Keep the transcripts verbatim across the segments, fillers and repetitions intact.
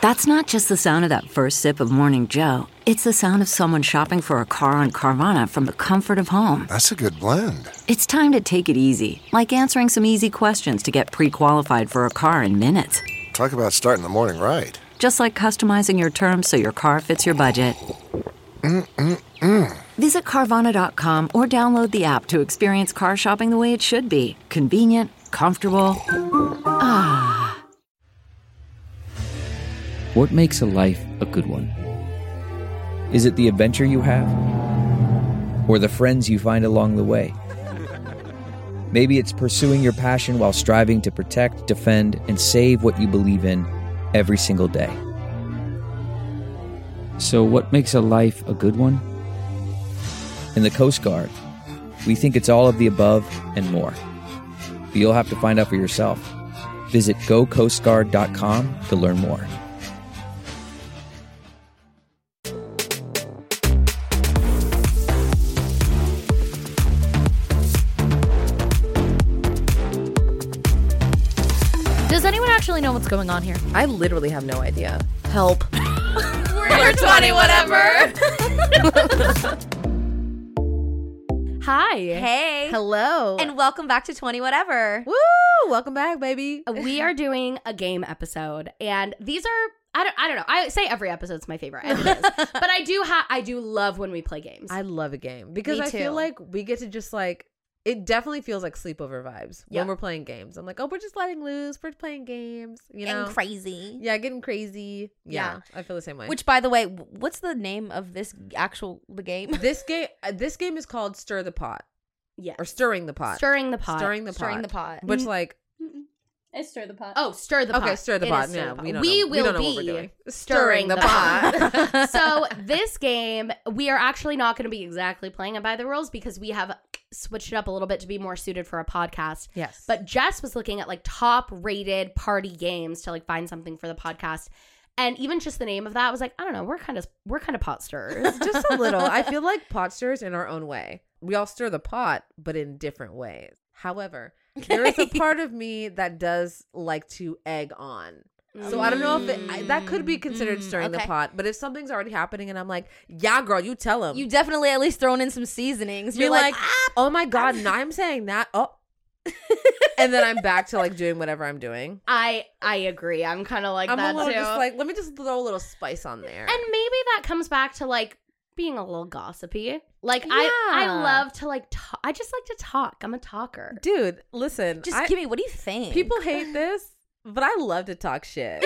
That's not just the sound of that first sip of Morning Joe. It's the sound of someone shopping for a car on Carvana from the comfort of home. That's a good blend. It's time to take it easy, like answering some easy questions to get pre-qualified for a car in minutes. Talk about starting the morning right. Just like customizing your terms so your car fits your budget. Mm-mm-mm. Visit Carvana dot com or download the app to experience car shopping the way it should be. Convenient, comfortable. Ah. What makes a life a good one? Is it the adventure you have? Or the friends you find along the way? Maybe it's pursuing your passion while striving to protect, defend, and save what you believe in every single day. So what makes a life a good one? In the Coast Guard, we think it's all of the above and more. But you'll have to find out for yourself. Visit go coast guard dot com to learn more. Does anyone actually know what's going on here? I literally have no idea. Help. We're twenty whatever. Hi. Hey. Hello. And welcome back to twenty whatever. Woo! Welcome back, baby. We are doing a game episode, and these are I don't I don't know. I say every episode's my favorite, and it is. But I do ha- I do love when we play games. I love a game because Me I too. feel like we get to just like it definitely feels like sleepover vibes Yeah. when we're playing games. I'm like, oh, we're just letting loose. We're playing games, you know, Getting crazy. yeah, getting crazy. Yeah, Yeah. I feel the same way. Which, by the way, what's the name of this actual the game? this game, uh, this game is called Stir the Pot yeah. or Stirring the Pot. Stirring the pot. Stirring the Stirring pot. the pot. Which like I stir the pot. Oh, stir the pot. okay, stir the It pot. is stir Yeah, the pot. we don't we know. will we don't know be what we're doing. stirring the pot. So this game, we are actually not going to be exactly playing it by the rules because we have switched it up a little bit to be more suited for a podcast. Yes, But Jess was looking at like top rated party games to like find something for the podcast. And even just the name of that was like, I don't know, we're kind of we're kind of pot stirrers. just a little. I feel like pot stirrers in our own way. We all stir the pot, but in different ways. However, there is a part of me that does like to egg on. So I don't know if it, I, that could be considered Mm, stirring the okay. pot. But if something's already happening and I'm like, yeah, girl, you tell him. You definitely at least thrown in some seasonings. You're You're like, like, ah, oh my God, now I'm saying that. Oh. And then I'm back to like doing whatever I'm doing. I I agree. I'm kind of like I'm that a little too. just like, let me just throw a little spice on there. And maybe that comes back to like being a little gossipy. Like I I Yeah. love to like talk. I just like to talk. I'm a talker. Dude, listen. just I- give me, what do you think? People hate this, but I love to talk shit.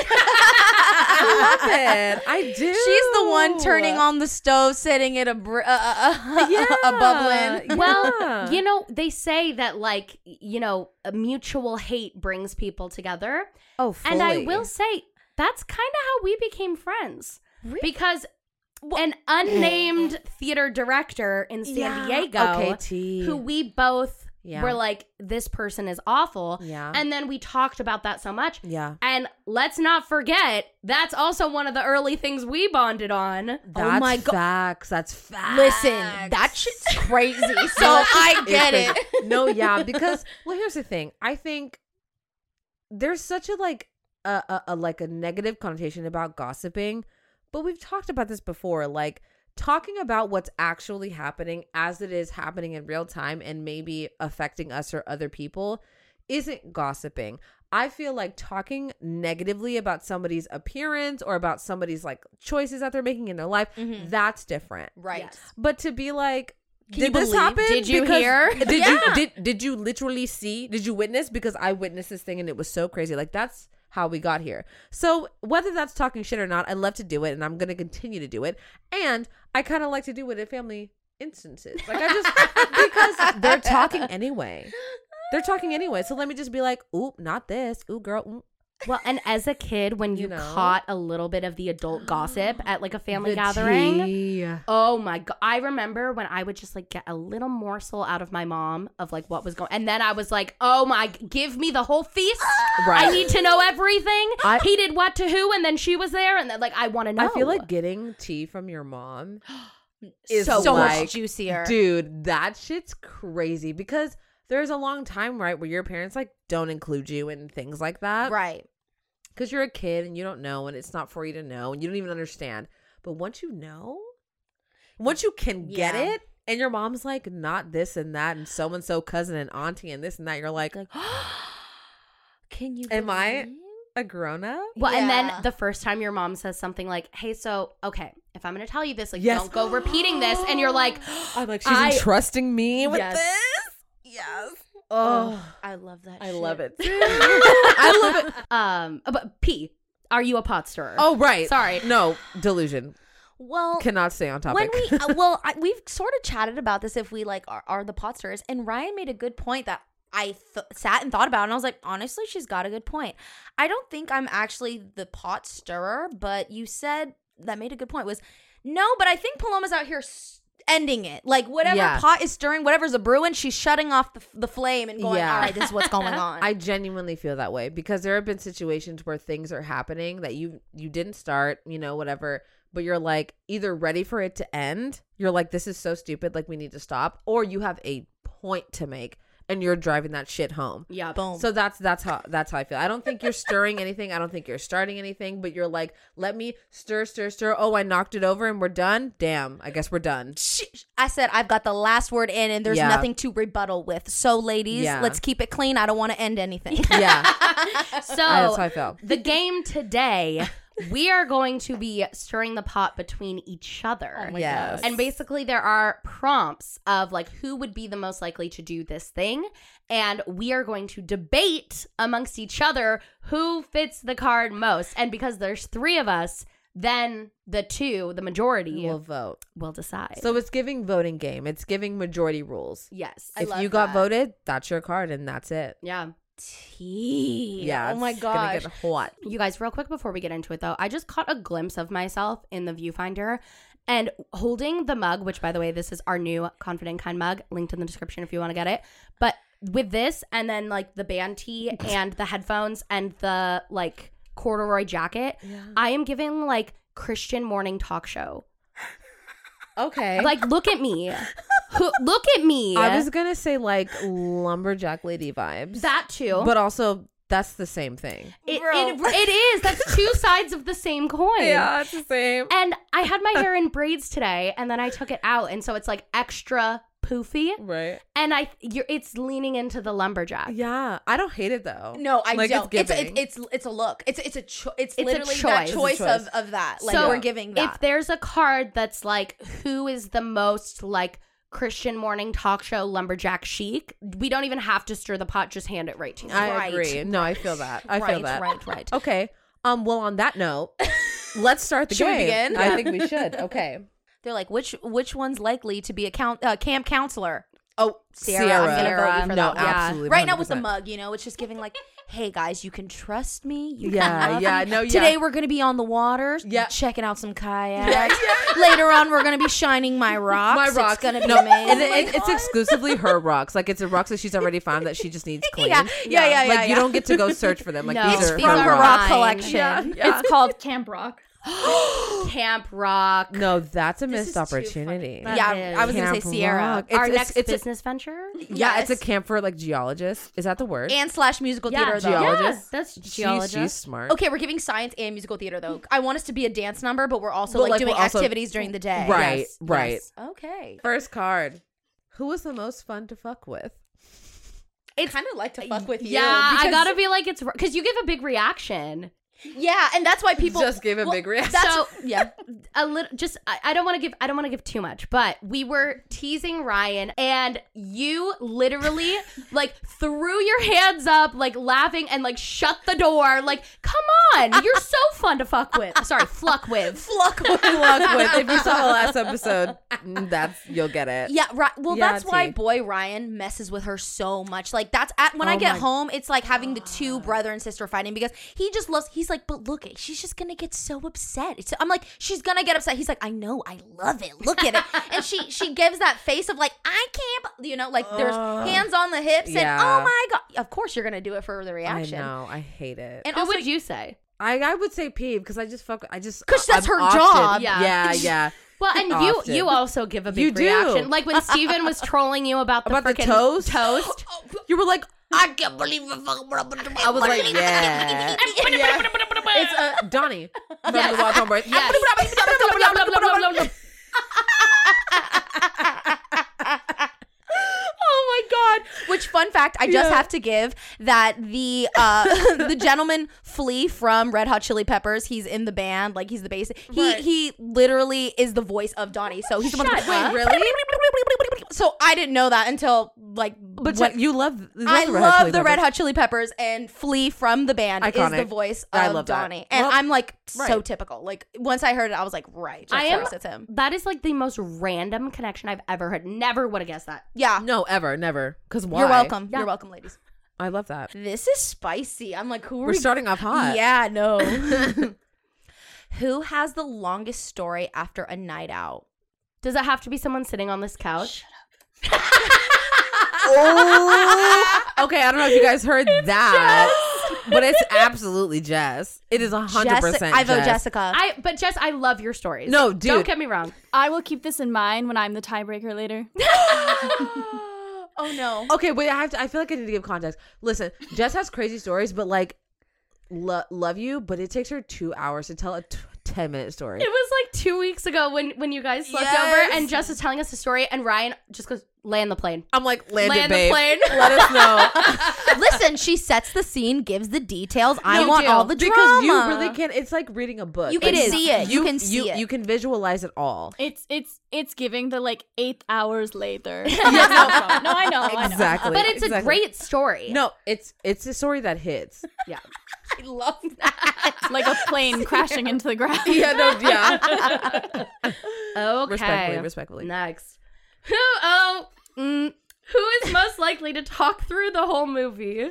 I love it. I do. She's the one turning on the stove, setting it a, br- uh, uh, yeah. a bubbling. Well, Yeah. you know, they say that like, you know, a mutual hate brings people together. Oh, fully. And I will say that's kind of how we became friends. Really? Because an unnamed theater director in San Yeah. Diego, Okay, T. who we both Yeah. were like, this person is awful. Yeah. And then we talked about that so much. Yeah. And let's not forget, that's also one of the early things we bonded on. That's Oh my God. facts. That's facts. Listen, that shit's crazy. So I get It's it. crazy. No, yeah, because well, here's the thing. I think there's such a like a, a, a like a negative connotation about gossiping, but we've talked about this before. Like talking about what's actually happening as it is happening in real time and maybe affecting us or other people isn't gossiping. I feel like talking negatively about somebody's appearance or about somebody's like choices that they're making in their life, Mhm. that's different. Right. Yes. But to be like, Can did you this believe- happen? Did you Because- hear? Did Yeah. you did did you literally see? Did you witness? Because I witnessed this thing and it was so crazy. Like that's how we got here. So whether that's talking shit or not, I love to do it and I'm gonna continue to do it. And I kind of like to do it at family instances. Like I just because they're talking anyway. They're talking anyway. So let me just be like, ooh, not this. Ooh, girl. Ooh. Well, and as a kid, when you, You know? caught a little bit of the adult gossip at like a family The gathering, tea. oh my God. I remember when I would just like get a little morsel out of my mom of like what was going, and then I was like, oh my, give me the whole feast. Right. I need to know everything. I- he did what to who, and then she was there, and then like I want to know. I feel like getting tea from your mom is so like, much juicier. Dude, that shit's crazy because there's a long time, right, where your parents like don't include you in things like that. Right. because you're a kid and you don't know, and it's not for you to know, and you don't even understand. But once you know, once you can get Yeah. it, and your mom's like, not this and that, and so and so cousin and auntie and this and that, you're like, Like, can you? Am I- believe? a grown up. Well, and Yeah. then the first time your mom says something like, "Hey, so okay, if I'm going to tell you this, like, Yes. don't go repeating this," and you're like, I'm like, she's I- entrusting me with Yes. this. Yes. Oh, I love that. I shit. love it. I love it. um, but P, are you a pot stirrer? Oh, right. Sorry. No, delusion. Well, Cannot stay on topic. when we uh, well, I, we've sort of chatted about this. If we like are, are the pot stirrers, and Ryan made a good point that I th- sat and thought about, and I was like, honestly, she's got a good point. I don't think I'm actually the pot stirrer, but you said that made a good point. Was no, but I think Paloma's out here s- ending it. Like whatever Yeah. pot is stirring, whatever's a brewing, she's shutting off the, the flame and going, Yeah. all right, this is what's going on. I genuinely feel that way because there have been situations where things are happening that you you didn't start, you know, whatever, but you're like either ready for it to end. You're like, this is so stupid, like we need to stop, or you have a point to make and you're driving that shit home. Yeah. Boom. So that's that's how that's how I feel. I don't think you're stirring anything. I don't think you're starting anything, but you're like, let me stir, stir, stir. Oh, I knocked it over and we're done. Damn, I guess we're done. I said I've got the last word in, and there's Yeah. nothing to rebuttal with. So, ladies, Yeah. let's keep it clean. I don't want to end anything. Yeah, So that's how I felt. the game today, we are going to be stirring the pot between each other. Oh my Yes. God. And basically, there are prompts of like who would be the most likely to do this thing. And we are going to debate amongst each other who fits the card most. And because there's three of us, then the two, the majority, We'll will, vote. decide. So it's giving voting game. It's giving majority rules. yes. I If love you got that. voted, that's your card and that's it. Yeah. Tea. Yeah. Oh my it's gonna gosh. get hot. You guys, real quick before we get into it, though, I just caught a glimpse of myself in the viewfinder and holding the mug, which, by the way, this is our new Confident Kind mug, linked in the description if you want to get it. But with this and then like the band tee and the headphones and the like corduroy jacket, I am giving like Christian morning talk show. Okay. Like, look at me. Who, look at me. I was gonna say like lumberjack lady vibes. that too. But also that's the same thing. it, Bro. it, it is. That's two sides of the same coin. it's the same. And I had my hair in braids today, and then I took it out, and so it's like extra poofy, Right. and I you're, it's leaning into the lumberjack. Yeah. I don't hate it though. No, I Like, don't. It's It's giving. it's, it's it's a look. It's it's a cho- it's, It's a literally choice. that It's a choice, choice. of of that. Like So, we're giving that. If there's a card that's like who is the most like Christian morning talk show lumberjack chic, we don't even have to stir the pot. Just hand it right to you. I Right. agree. No, I feel that. I right, feel that. right, right. Okay. Um. Well, on that note, let's start the Should we game. begin? I Yeah. think we should. Okay. They're like, which which one's likely to be a count, uh, camp counselor? Oh, Sierra. Sierra. I'm gonna vote you Sierra. for No, that one. absolutely. Right now with the one hundred mug, you know, it's just giving like, hey guys, you can trust me. You Yeah, can love yeah, me. no, yeah. Today we're gonna be on the water, Yeah. checking out some kayaks. Later on, we're gonna be shining my rocks. My It's rocks. gonna be no, amazing. it- it- it's exclusively her rocks. Like it's a rocks that she's already found that she just needs clean. Yeah, yeah, yeah, Like yeah, you yeah. don't get to go search for them. Like No, these are these from her her are rocks. rock mine. collection. Yeah, yeah. It's called Camp Rock. Camp Rock. No, that's a This missed is too opportunity. That Yeah, is. I was gonna say Camp Sierra. Rock. It's- Our it's- next it's a- business venture. Yeah, it's a Yes. camp for like geologists. Is that the word? And slash musical Yeah, theater though. geologist. Yeah, that's She's- geologist. She's smart. Okay, we're giving science and musical theater though. I want us to be a dance number, but we're also But, like, like, doing we're also- activities during the day. Right, Yes, right. yes. Okay. First card. Who was the most fun to fuck with? It's kind of like to fuck with you. Yeah, I because- gotta be like it's because you give a big reaction. Yeah, and that's why people Just gave a well, big reaction. That's, So- yeah. A little, just I, I don't want to give I don't want to give too much, but we were teasing Ryan, and you literally like threw your hands up, like laughing, and like shut the door. Like, come on, you're so fun to fuck with. Sorry, fluck with. Fluck with. Luck with. If you saw the last episode, mm, that's you'll get it. Yeah, right. Well, Yeah, that's why T. boy Ryan messes with her so much. Like that's at when I Oh get my home, it's like having the two brother and sister fighting because he just loves. He's like, but look, she's just gonna get so upset. It's, I'm like, she's gonna get upset. He's like, I know, I love it. Look at it, and she she gives that face of like, I can't, you know, like there's hands on the hips and Yeah. oh my god. Of course, you're gonna do it for the I reaction. know. I hate it. And Who also, would you say? I, I would say peeve because I just fuck. I just 'Cause that's I'm her often- job. Yeah. Yeah, yeah. Well, and you Often. you also give a big You do. reaction, like when Steven was trolling you about the About the frickin' toast? toast. You were like, I can't believe it. I was like, yeah. Donnie from Yes. the Wild Tomboys. Yes. Oh my god! Which fun fact I just Yeah. have to give that the uh the gentleman Flea from Red Hot Chili Peppers, he's in the band, like he's the bass. He Right. he literally is the voice of Donnie. So he's the one. Shut Wait, up. really? So I didn't know that until like. But when- you love, you love I the Red Hot love Chili the Red Peppers. Hot Chili Peppers, and Flea from the band is Iconic. the voice of I love that. Donnie. And Well, I'm like so right. typical. Like once I heard it, I was like, right, of I am- course it's him. That is like the most random connection I've ever heard. Never would have guessed that. Yeah, No, ever, never. Because why? you're welcome. Yeah. You're welcome, ladies. I love that. This is spicy. I'm like, who are We're we? starting off hot. Yeah, no. Who has the longest story after a night out? Does it have to be someone sitting on this couch? Oh. Okay, I don't know if you guys heard that, but it's absolutely Jess. It is a hundred Jessica- percent. I vote Jess. Jessica. I but Jess, I love your stories. No, dude. Don't get me wrong. I will keep this in mind when I'm the tiebreaker later. Oh no. Okay, wait. I have to. I feel like I need to give context. Listen, Jess has crazy stories, but like, lo- love you, but it takes her two hours to tell a t- ten minute story. It was like two weeks ago when when you guys slept Yes. over and Jess was telling us a story and Ryan just goes, land the plane. I'm like, land, Land it, the babe. plane. Let us know. Listen, she sets the scene, gives the details. I No, want do. all the Because drama. you really can. It's like reading a book. You can Like, see it. You can see you, it. You can visualize it all. It's it's it's giving the like eight hours later. no, I know. I know. Exactly. But it's a exactly. great story. No, it's it's a story that hits. Yeah. I love that. Like a plane crashing into the ground. Yeah, no, yeah. Okay. Respectfully, respectfully. Next. Who oh mm, who is most likely to talk through the whole movie?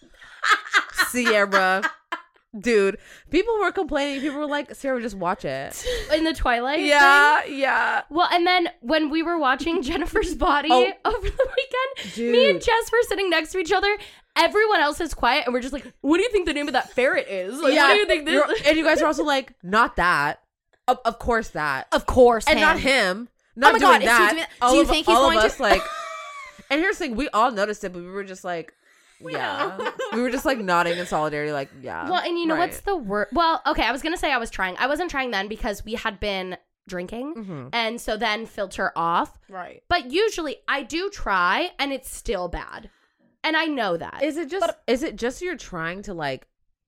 Sierra. Dude, people were complaining. People were like, Sierra, just watch it. In the Twilight thing? yeah. Well, and then when we were watching Jennifer's Body Oh. over the weekend, me and Dude. Jess were sitting next to each other. Everyone else is quiet, and we're just like, "What do you think the name of that ferret is? Like, what do you think this?" You're- and you guys are also like, not that. Of, of course that. Of course, And him. not him. Not my doing God, is he that. doing that? All Do you of, think he's all going of to- us like. And here's the thing: we all noticed it, but we were just like, yeah. We were just like nodding in solidarity, like, yeah. Well, and you know right. what's the word? Well, okay, I was gonna say I was trying. I wasn't trying then because we had been drinking, Mhm. and so then filter off. right. But usually, I do try, and it's still bad, and I know that. Is it just? is it just you're trying to like?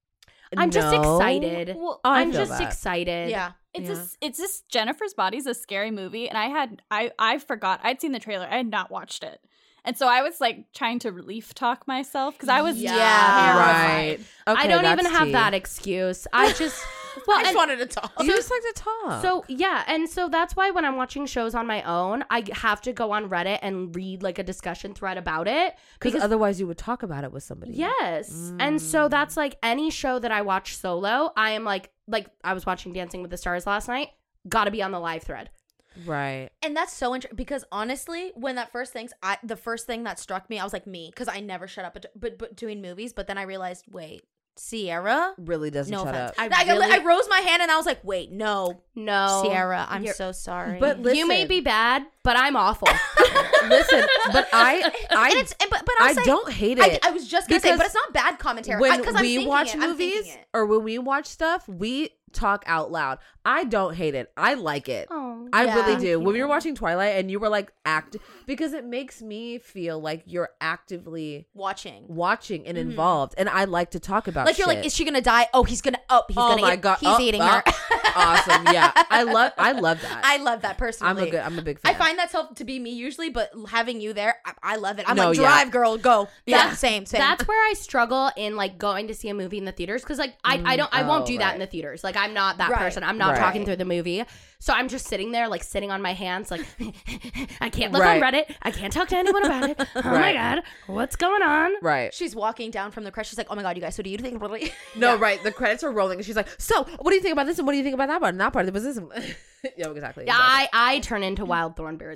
I'm just know? excited. Well, Oh, I I'm feel just that. excited. Yeah. It's Yeah. just it's just Jennifer's Body's a scary movie, and I had I I forgot I'd seen the trailer. I had not watched it, and so I was like trying to relief talk myself because I was Yeah. Right. Okay, I don't that's even have tea. that excuse. I just well, I just and- wanted to talk. You just like to talk. So yeah, and so that's why when I'm watching shows on my own, I have to go on Reddit and read like a discussion thread about it because otherwise you would talk about it with somebody. yes, and so that's like any show that I watch solo, I am like like I was watching Dancing with the Stars last night. Got to be on the live thread. Right. And that's so interesting because honestly, when that first thing, I the first thing that struck me, I was like, me, because I never shut up, but, but, but doing movies. But then I realized, wait, Sierra. Really doesn't No shut offense. up. I I, I, really- I rose my hand and I was like, wait, no, No, Sierra, I'm You're- so sorry. But you may listen. be bad, but I'm awful. Listen, but I I and it's, and, but, but I'll I say, don't hate I, it. I was just gonna say, Because but it's not bad commentary. when I, 'cause I'm we thinking watch it, I'm thinking movies it. or when we watch stuff, we talk out loud. I don't hate it. I like it. Oh, I Yeah. really Thank do. When we were watching Twilight and you were like act because it makes me feel like you're actively watching. watching and involved, and I like to talk about. Like you're shit. like, is she gonna die? Oh, he's gonna. Oh, he's oh gonna. my eat, god, he's oh, eating oh, her. Awesome, yeah. I love. I love that. I love that personally. I'm a good. I'm a big I fan. find that self to be me usually, but having you there, I, I love it. I'm No, like, yeah. drive, girl, go. Yeah, Yeah. same, same. That's where I struggle in like going to see a movie in the theaters because like I, I don't I won't oh, do that right. in the theaters. Like I'm not that Right. person. I'm not Right. talking through the movie. So I'm just sitting there like sitting on my hands like I can't look Right. on Reddit. I can't talk to anyone about it. Oh my Right. god, what's going on? right. She's walking down from the crush. She's like, "Oh my god, you guys! So do you think really?" No, right. The credits are rolling, and she's like, "So, what do you think about this? And what do you think about that part? And that part was this." Yeah, exactly. Yeah, I I turn into Wild Thornberrys.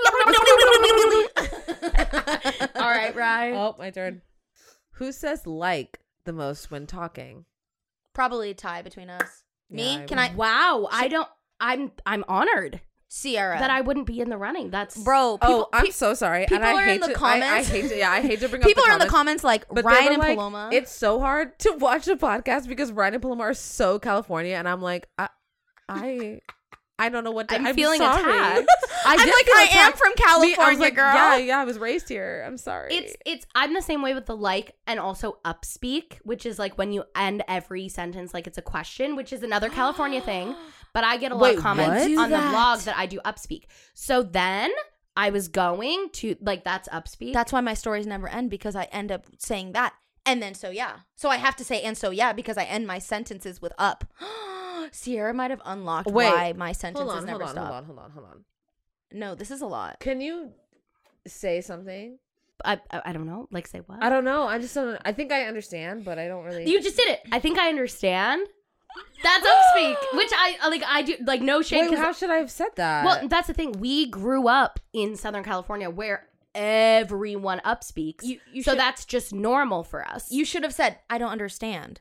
All right, right. Oh, my turn. Who says like the most when talking? Probably a tie between us. Me? Yeah, I Can I? Wow, I don't. I'm I'm honored. Sierra. that I wouldn't be in the running. That's Bro, people, oh, I'm pe- so sorry. people and I are hate in the to, comments. I, I hate to, yeah, I hate to bring people up the are in the comments, comments like, but they Ryan were and like, Paloma. It's so hard to watch a podcast because Ryan and Paloma are so California, and I'm like, I, I, I don't know what to. I'm I'm feeling sorry. attacked. I I'm did like, feel I am attacked. from Me, California, I was like, girl. Yeah, yeah, I was raised here. I'm sorry. It's it's I'm the same way with the like and also upspeak, which is like when you end every sentence like it's a question, which is another California thing. But I get a lot Wait, of comments what? on the Do that. blog that I do upspeak. So then I was going to like that's upspeak. That's why my stories never end, because I end up saying that. And then so yeah. So I have to say and so yeah because I end my sentences with up. Sierra might have unlocked Wait, why my sentences hold on, never hold on, stop. hold on, hold on, hold on. No, this is a lot. Can you say something? I, I I don't know. Like say what? I don't know. I just don't. I think I understand, but I don't really. You just did it. I think I understand. That's upspeak, which I like. I do like no shade. Wait, 'cause- how should I have said that? well, that's the thing. We grew up in Southern California where everyone upspeaks. You- you so should- that's just normal for us. You should have said I don't understand.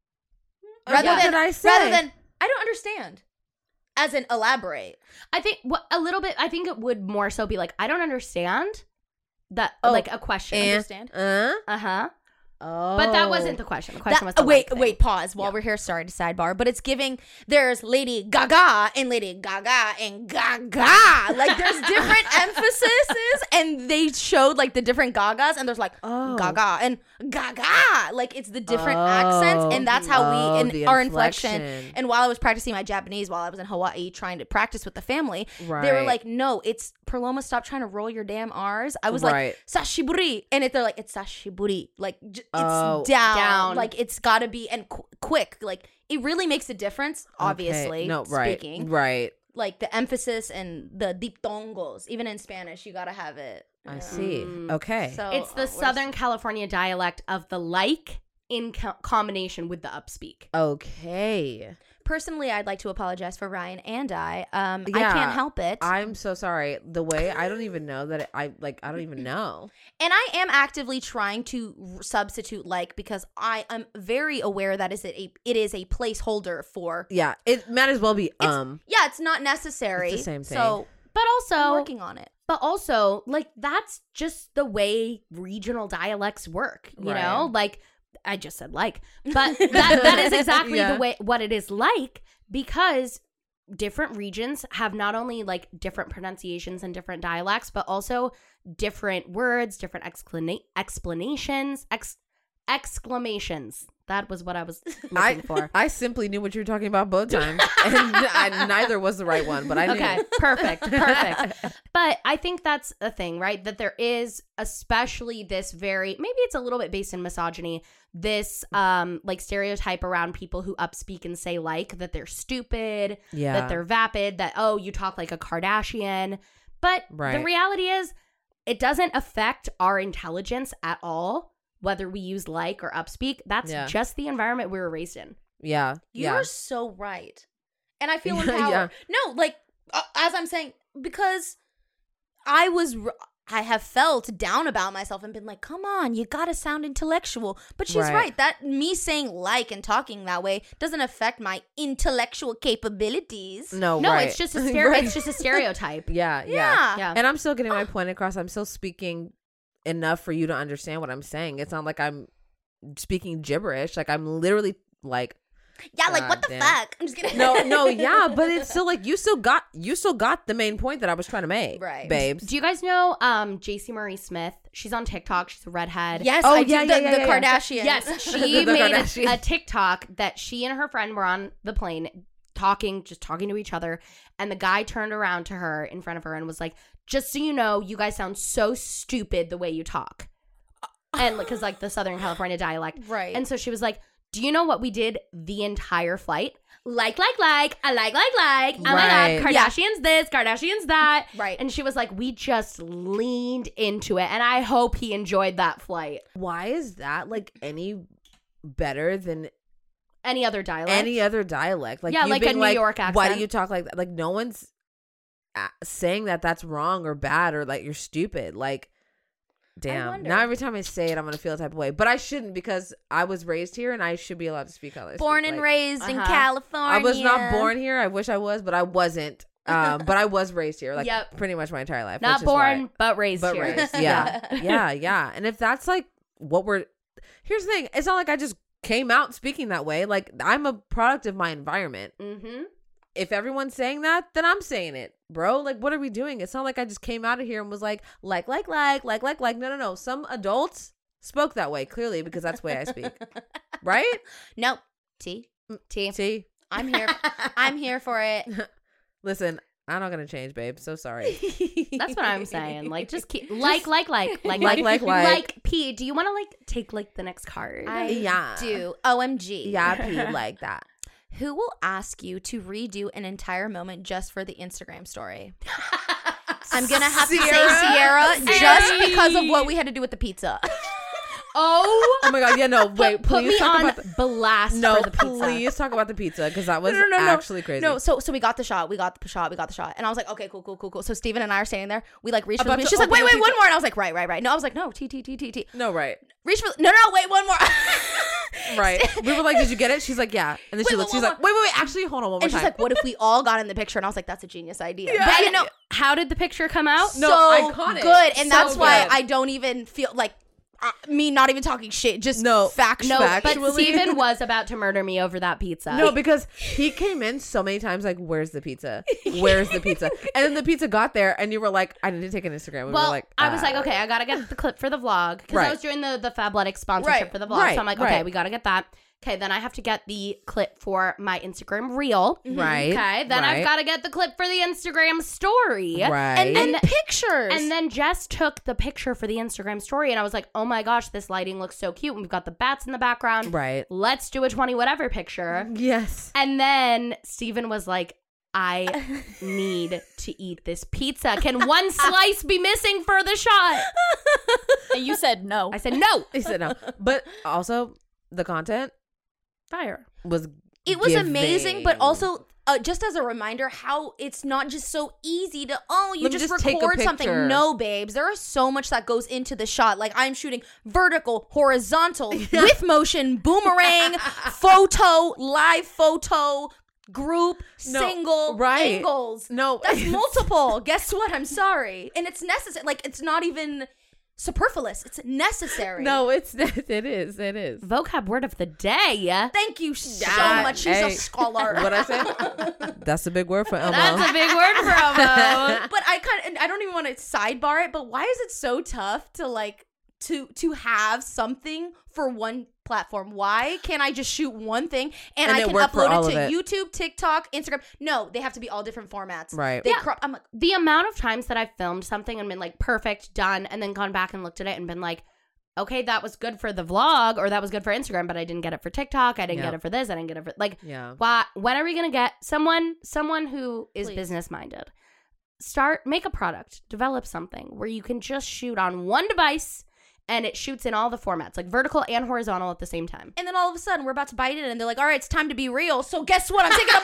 Uh, Rather what than did I say? rather than I don't understand. As in elaborate. I think what a little bit. I think it would more so be like I don't understand that Oh, like a question. and, understand? Uh, Uh huh. oh. But that wasn't the question. The question was That- the wait, like thing. wait, pause. While Yeah. we're here, sorry to sidebar, but it's giving. There's Lady Gaga and Lady Gaga and Gaga. Like there's different emphases, and they showed like the different Gagas, and there's like Oh. Gaga and Gaga. Like it's the different Oh. accents, and that's how Oh, we in the our inflection. inflection. And while I was practicing my Japanese, while I was in Hawaii trying to practice with the family, they were Right. like, "No, it's Perloma. Stop trying to roll your damn R's." I was Right. like, "Sashiburi," and it, they're like, "It's sashiburi." Like j- it's Oh. down, Down. like it's got to be and qu- quick. Like it really makes a difference. Obviously, Okay. No, right, speaking right. like the emphasis and the diptongos. Even in Spanish, you gotta have it. I Yeah. see. Mm. Okay. So It's the uh, Southern California dialect of the like in co- combination with the upspeak. Okay. personally, I'd like to apologize for Ryan and I. Um, I Yeah, can't help it, I'm so sorry. The way I don't even know that it, I like. I don't even know. and I am actively trying to r- substitute like because I am very aware that is it a it is a placeholder for. Yeah, it might as well be um. Yeah, it's not necessary. It's the same thing. So But I'm also, working on it. but also, like that's just the way regional dialects work. You Right. know, like I just said, like, but that that is exactly Yeah. the way what it is like because different regions have not only like different pronunciations and different dialects, but also different words, different exclama- explanations, ex- exclamations. That was what I was looking I for. I simply knew what you were talking about both times, and I, neither was the right one. But I knew. Okay, perfect, perfect. But I think that's a thing, right? That there is, especially this very, maybe it's a little bit based in misogyny, this um like stereotype around people who upspeak and say like that they're stupid, Yeah. that they're vapid, that oh you talk like a Kardashian. But the Right. reality is, it doesn't affect our intelligence at all, whether we use like or upspeak. That's Yeah. just the environment we were raised in. Yeah. You're Yeah. so right. And I feel Yeah, empowered. yeah. No, like, uh, as I'm saying, because I was, r- I have felt down about myself and been like, come on, you gotta sound intellectual. But she's Right. right. That me saying like and talking that way doesn't affect my intellectual capabilities. No. No, right. it's just a stere- Right. it's just a stereotype. Yeah. Yeah. Yeah. Yeah. And I'm still getting my point across. I'm still speaking enough for you to understand what I'm saying. It's not like I'm speaking gibberish. Like I'm literally like Yeah, like, what God the damn. fuck? I'm just kidding. no, no, yeah, but it's still like you still got you still got the main point that I was trying to make, Right. babes? Do you guys know um J C Marie Smith? She's on TikTok. She's a redhead. Yes, Oh, I yeah, did yeah, the, yeah, the yeah, yeah. Kardashian. Yes, she The made Kardashian. a, a TikTok that she and her friend were on the plane talking, just talking to each other. And the guy turned around to her in front of her and was like, just so you know, you guys sound so stupid the way you talk. And because like the Southern California dialect. Right. And so she was like, do you know what we did the entire flight? Like, like, like, I like, like, like. Oh Right. my God, Yeah. Kardashians this, Kardashians that. Right. And she was like, we just leaned into it. And I hope he enjoyed that flight. Why is that like any better than Any other dialect? any other dialect? Like Yeah, you like a being New York Why accent. do you talk like that? Like no one's a- saying that that's wrong or bad or like you're stupid. Like, damn. wonder. Now every time I say it, I'm gonna feel a type of way, but I shouldn't because I was raised here and I should be allowed to speak how I Born speak. and Like, raised in Uh-huh. California. I was not born here. I wish I was, but I wasn't. Um, but I was raised here, like Yep. pretty much my entire life. Not which is why- born, but raised but here. raised. Yeah, yeah, yeah. And if that's like what we're, here's the thing: it's not like I just came out speaking that way. Like I'm a product of my environment. Mm-hmm. If everyone's saying that, then I'm saying it, bro. Like, what are we doing? It's not like I just came out of here and was like, like, like, like, like, like, like. No, no, no. Some adults spoke that way, clearly, because that's the way I speak. Right? No. T. T. See? I'm here. I'm here for it. Listen, I'm not going to change, babe. So sorry. That's what I'm saying. Like, just keep like, like, like, like, Like, like, like. like. P. Do you want to like take like the next card? I Yeah. do. O M G. Yeah, I pee like that. Who will ask you to redo an entire moment just for the Instagram story? I'm going to have to say Sierra just because of what we had to do with the pizza. Oh, Oh my God. Yeah, no, wait. put, put please me talk on about the- blast No, for the pizza. please talk about the pizza because that was No, no, no, no. actually crazy. No, so so we got the shot, we got the shot, we got the shot, and I was like, okay, cool, cool, cool, cool. So Steven and I are standing there. We like reach for the About pizza. to She's like, wait, open wait, the one pizza. more, and I was like, right, right, right. No, I was like, no, T, T, T, T, T. No, right. Reach for no, no, wait, one more. Right. We were like, did you get it? She's like, yeah. And then she Wait, looks, wait, she's one like, wait, wait, wait. Actually, hold on one more And she's time. like, what if we all got in the picture? And I was like, that's a genius idea. Yeah. But you know, How did the picture come out? No, so iconic. good, and So that's why good. I don't even feel like uh, me not even talking shit, just No. factual. No, but Factually. Steven was about to murder me over that pizza. No, because he came in so many times like, where's the pizza? Where's the pizza? And then the pizza got there and you were like, I need to take an Instagram. We well, were like, I was ah. like, okay, I gotta get the clip for the vlog because Right. I was doing the the Fabletics sponsorship Right, for the vlog. right, So I'm like, okay, right. we gotta get that. Okay, then I have to get the clip for my Instagram reel. Right. Okay, then right, I've got to get the clip for the Instagram story. Right. And then And- pictures. And then Jess took the picture for the Instagram story, and I was like, oh my gosh, this lighting looks so cute. And we've got the bats in the background. Right. Let's do a twenty whatever picture. Yes. And then Steven was like, I need to eat this pizza. Can one slice be missing for the shot? And you said no. I said, no. He said no. But also, the content Fire. was it was amazing, but giving. also uh, just as a reminder how it's not just so easy to, oh, you Let me just, just take a record something. picture. No, babes. There is so much that goes into the shot. Like I'm shooting vertical, horizontal, with motion, boomerang, photo, live photo, group, No, single, right. angles. No. That's multiple. Guess what? I'm sorry. And it's necessary. Like it's not even superfluous. It's necessary. No, it's it is. It is. Vocab word of the day. Thank you so Yeah, much. She's hey. a scholar. What I say? That's a big word for Elmo. That's a big word for Elmo. But I kind of I don't even want to sidebar it, but why is it so tough to like to to have something for one platform? Why can't I just shoot one thing and, And I it can work for all upload of it it. to YouTube, TikTok, Instagram? No, they have to be all different formats. Right. They Yeah. crop. I'm like, The amount of times that I've filmed something and been like, perfect, done, and then gone back and looked at it and been like, okay, that was good for the vlog or that was good for Instagram, but I didn't get it for TikTok. I didn't Yeah. get it for this. I didn't get it for like, Yeah. why, when are we going to get someone, someone who is Please. business minded? Start, make a product, develop something where you can just shoot on one device and it shoots in all the formats, like vertical and horizontal at the same time. and then all of a sudden we're about to bite it, and they're like, "All right, it's time to be real." So guess what? I'm taking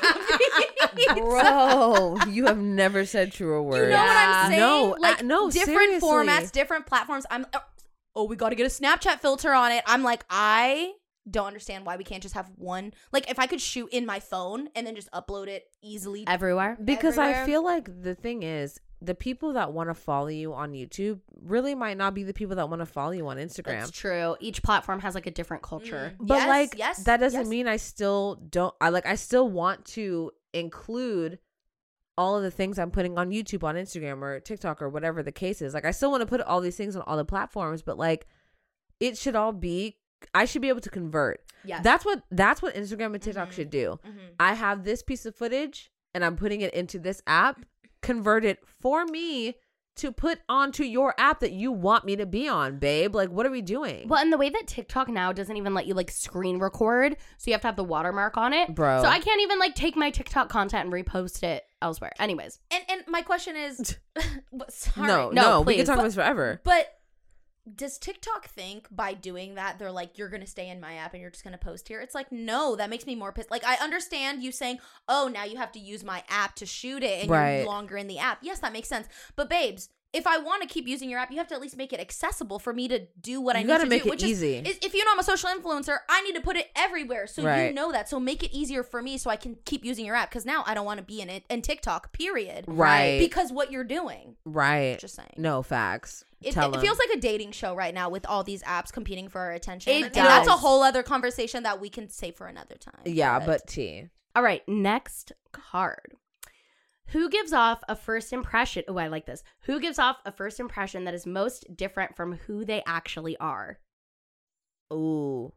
a picture. of you. Bro, you have never said truer words. You know what I'm saying? No, like uh, no, different seriously. formats, different platforms. I'm uh, oh, we got to get a Snapchat filter on it. I'm like, I don't understand why we can't just have one. Like, if I could shoot in my phone and then just upload it easily. Everywhere. Because I everywhere. feel like the thing is, the people that want to follow you on YouTube really might not be the people that want to follow you on Instagram. That's true. Each platform has like a different culture. Mm. But Yes, like yes, that doesn't yes. mean I still don't I like I still want to include all of the things I'm putting on YouTube, on Instagram or TikTok or whatever the case is. Like I still want to put all these things on all the platforms, but like it should all be I should be able to convert. Yes. That's what that's what Instagram and TikTok Mhm. should do. Mhm. I have this piece of footage and I'm putting it into this app, convert it for me to put onto your app that you want me to be on, babe. Like, what are we doing? Well, and the way that TikTok now doesn't even let you like screen record, so you have to have the watermark on it. Bro. So I can't even like take my TikTok content and repost it elsewhere. Anyways, And and my question is, but sorry, no, No, no, we can please. talk But- about this forever. But does TikTok think by doing that they're like, you're gonna stay in my app and you're just gonna post here? It's like, no, that makes me more pissed. Like, I understand you saying, oh, now you have to use my app to shoot it and Right. you're no longer in the app. Yes, that makes sense. But babes, if I want to keep using your app, you have to at least make it accessible for me to do what I You need gotta to make do. it which easy. Is, is if you know I'm a social influencer, I need to put it everywhere so Right. you know that. So make it easier for me so I can keep using your app because now I don't want to be in it and TikTok. Period. Right. Because what you're doing. Right. Just saying. No facts. It, Tell it 'em. feels like a dating show right now with all these apps competing for our attention. It and that's a does. whole other conversation that we can save for another time. Yeah, but T. All right, next card. Who gives off a first impression? Oh, I like this. Who gives off a first impression that is most different from who they actually are? Ooh.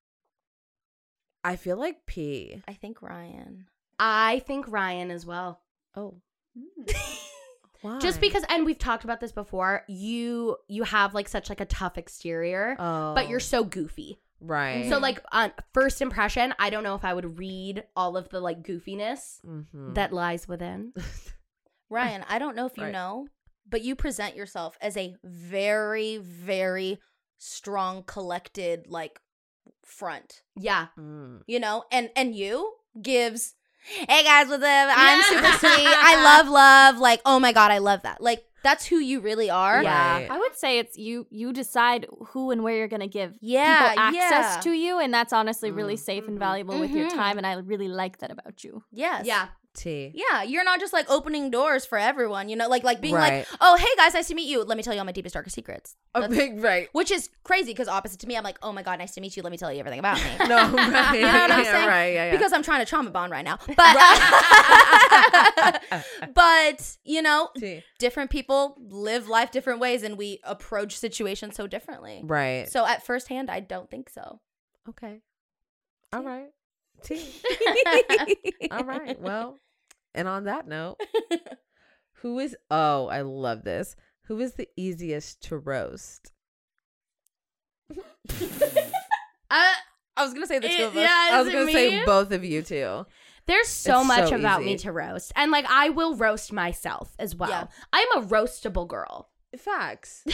I feel like P. I think Ryan. I think Ryan as well. Oh. Why? Just because, and we've talked about this before, you you have like such like a tough exterior, Oh. but you're so goofy. right. So like on first impression, I don't know if I would read all of the like goofiness Mhm. that lies within. Ryan, I don't know if you Right. know, but you present yourself as a very, very strong, collected, like, front. Yeah. Mm. You know? And and you gives, hey guys, what's up? I'm Yeah. super sweet. I love love. Like, oh my God, I love that. Like, that's who you really are. Yeah. Right. I would say it's you. You decide who and where you're going to give Yeah, people access yeah. to you, and that's honestly really Mm. safe and valuable with your Mhm. time. And I really like that about you. Yes. Yeah. T. Yeah, you're not just like opening doors for everyone, you know, like like being Right. like, oh hey guys, nice to meet you. Let me tell you all my deepest darkest secrets. A That's- big right. Which is crazy because opposite to me, I'm like, oh my God, nice to meet you. Let me tell you everything about me. No, right. You know what I'm yeah, saying? Right, yeah, yeah. Because I'm trying to trauma bond right now. But uh, but you know, T. different people live life different ways and we approach situations so differently. Right. So at first hand, I don't think so. Okay. All right. T. All right. Well, and on that note, who is, oh, I love this. Who is the easiest to roast? I, I was gonna say the two It- of us. yeah, I is was it going to me? say both of you two. There's so It's much so about easy. me to roast. And like I will roast myself as well. Yeah. I'm a roastable girl. Facts.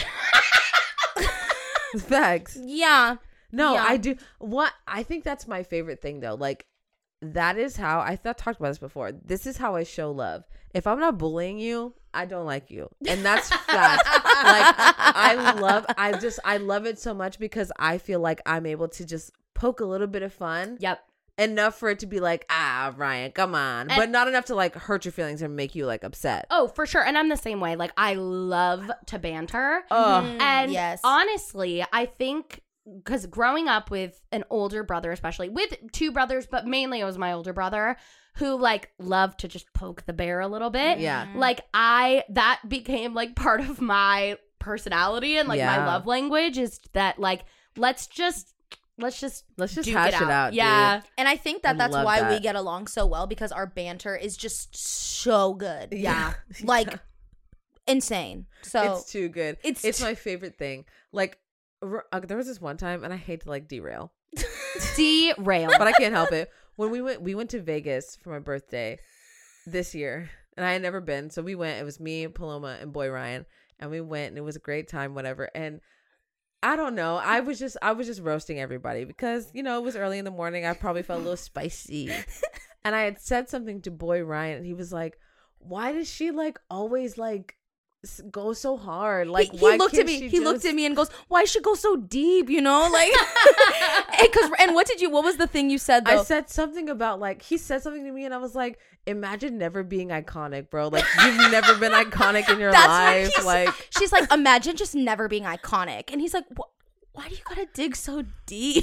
Facts. Yeah. No, Yeah. I do. What I think that's my favorite thing though. Like that is how I thought talked about this before. This is how I show love. If I'm not bullying you, I don't like you, and that's fact. Like I love, I just I love it so much because I feel like I'm able to just poke a little bit of fun. Yep. Enough for it to be like, ah, Ryan, come on, And- but not enough to like hurt your feelings and make you like upset. Oh, for sure. And I'm the same way. Like I love to banter. Oh, Mhm. And yes. honestly, I think because growing up with an older brother, especially with two brothers, but mainly it was my older brother who like loved to just poke the bear a little bit. yeah, Like I, that became like part of my personality and like my Yeah. love language is that like, let's just, let's just, let's just duke hash it out. Yeah. And I think that I that's love why we that. get along so well because our banter is just so good. dude. Yeah. Like insane. So It's too good. It's It's, t- my favorite thing. Like r- uh, there was this one time, and I hate to like derail, Derail. but I can't help it. When we went, we went to Vegas for my birthday this year, and I had never been. So we went. It was me, Paloma, and boy Ryan, and we went, and it was a great time. Whatever. And I don't know. I was just, I was just roasting everybody because you know it was early in the morning. I probably felt a little spicy, and I had said something to boy Ryan, and he was like, "Why does she like always like?" s- go so hard like he, he why looked at can't me. she He looked just- at me and goes, "Why should go so deep?" You know, like, because. And what did you? What was the thing you said though? I said something about like he said something to me and I was like, imagine never being iconic, bro. Like you've never been iconic in your That's what life. he said. Like She's like, imagine just never being iconic, and he's like, "Wh- why do you gotta dig so deep?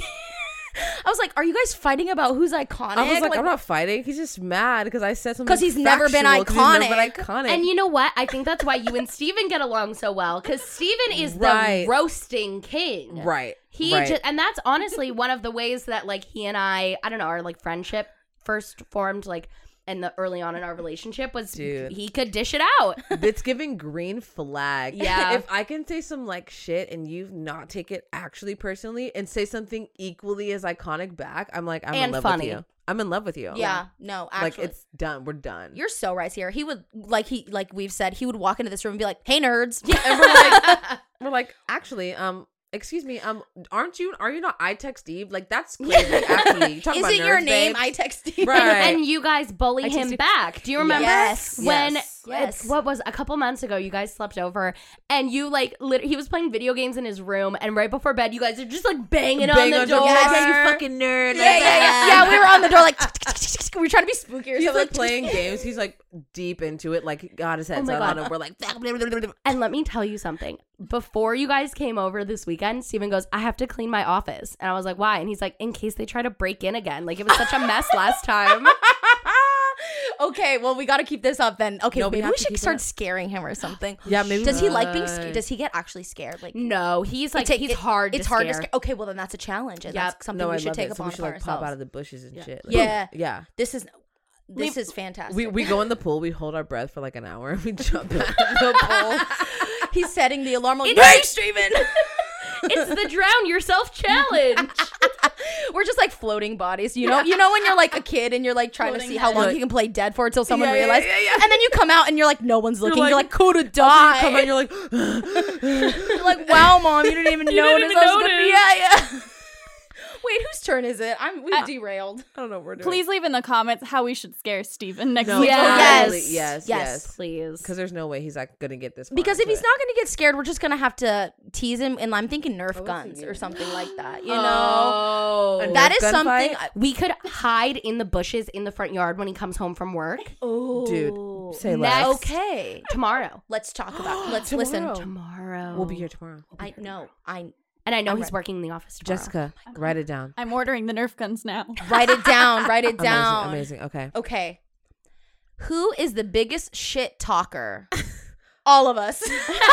I was like, are you guys fighting about who's iconic? I was like, I'm not fighting. He's just mad because I said something 'Cause he's never been factual, 'cause he's never been iconic. iconic. And you know what? I think that's why you and Steven get along so well because Steven is Right. the roasting king. right, He right. just, and that's honestly one of the ways that like he and I, I don't know, our like friendship first formed like in the early on in our relationship was Dude. he could dish it out. It's giving green flag. Yeah. If I can say some like shit and you not take it actually personally and say something equally as iconic back, I'm like, I'm in And love funny. with you. I'm in love with you. yeah, no, actually, Like it's done. We're done. you're so right here. He would like he like we've said he would walk into this room and be like, "Hey nerds," And we're like, we're like, actually, um, excuse me, um, aren't you? Are you not iTech Steve? Like that's crazy. Actually, you talk is about it your nerds, name? babes. I text you. Right. And you guys bully I him texted- back. Do you remember Yes. when Yes. Yes. What was a couple months ago? You guys slept over, and you like lit- he was playing video games in his room, and right before bed, you guys are just like banging Bang on on the door. door. Yeah, you fucking nerd. Yeah, yeah, yeah. Yeah, we were on the door like we were trying to be spooky or He's something. like playing games. He's like deep into it. Like got his Oh headset my on, God. and we're like. And let me tell you something. Before you guys came over this weekend, Steven goes, I have to clean my office. And I was like, why? And he's like, in case they try to break in again. Like, it was such a mess last time. Okay, well, we got to keep this up then. Okay, No, we maybe have we to should keep it start up. scaring him or something. Yeah, maybe. Does he we like being should. scared? Does he get actually scared? Like, No, he's like, take- he's it- hard It's to hard scare. to scare. Okay, well, then that's a challenge. And Yep. that's something No, we I should love take it. So upon we should for like pop ourselves. out of the bushes and shit. Like, Yeah. yeah. This is this We- is fantastic. We we go in the pool. We hold our breath for like an hour. And we jump out of the pool. He's setting the alarm. Like, It's- hey, Steven! It's the drown yourself challenge. We're just like floating bodies, you know. You know when you're like a kid and you're like trying to Floating see how long head. you can play dead for until someone Yeah, yeah, realizes, yeah, yeah. and then you come out and you're like, no one's looking. You're like, like- could have Come on, died. you're like. You're like, wow, mom, you didn't even You notice. didn't even I was gonna- notice. Yeah, yeah. Wait, whose turn is it? I'm we I- derailed. I don't know. What we're doing. Please leave in the comments how we should scare Steven next No, week. Yes. totally. yes, Yes. yes, Please. Because there's no way he's like gonna get this. Far Because if into he's it. not gonna get scared, we're just gonna have to tease him, and I'm thinking Nerf Oh, guns that's a or good- something like that. You know, Oh. A that Nerf is gun something. fight? We could hide in the bushes in the front yard when he comes home from work. Oh, Dude, say Next- less. okay. Tomorrow. Let's talk about. Let's Tomorrow. listen. Tomorrow. We'll be here tomorrow. I know. I And I know I'm he's ready. working in the office tomorrow. Jessica, write it down. I'm ordering the Nerf guns now. write it down. Write it down. Amazing, amazing. Okay. Okay. Who is the biggest shit talker? All of us.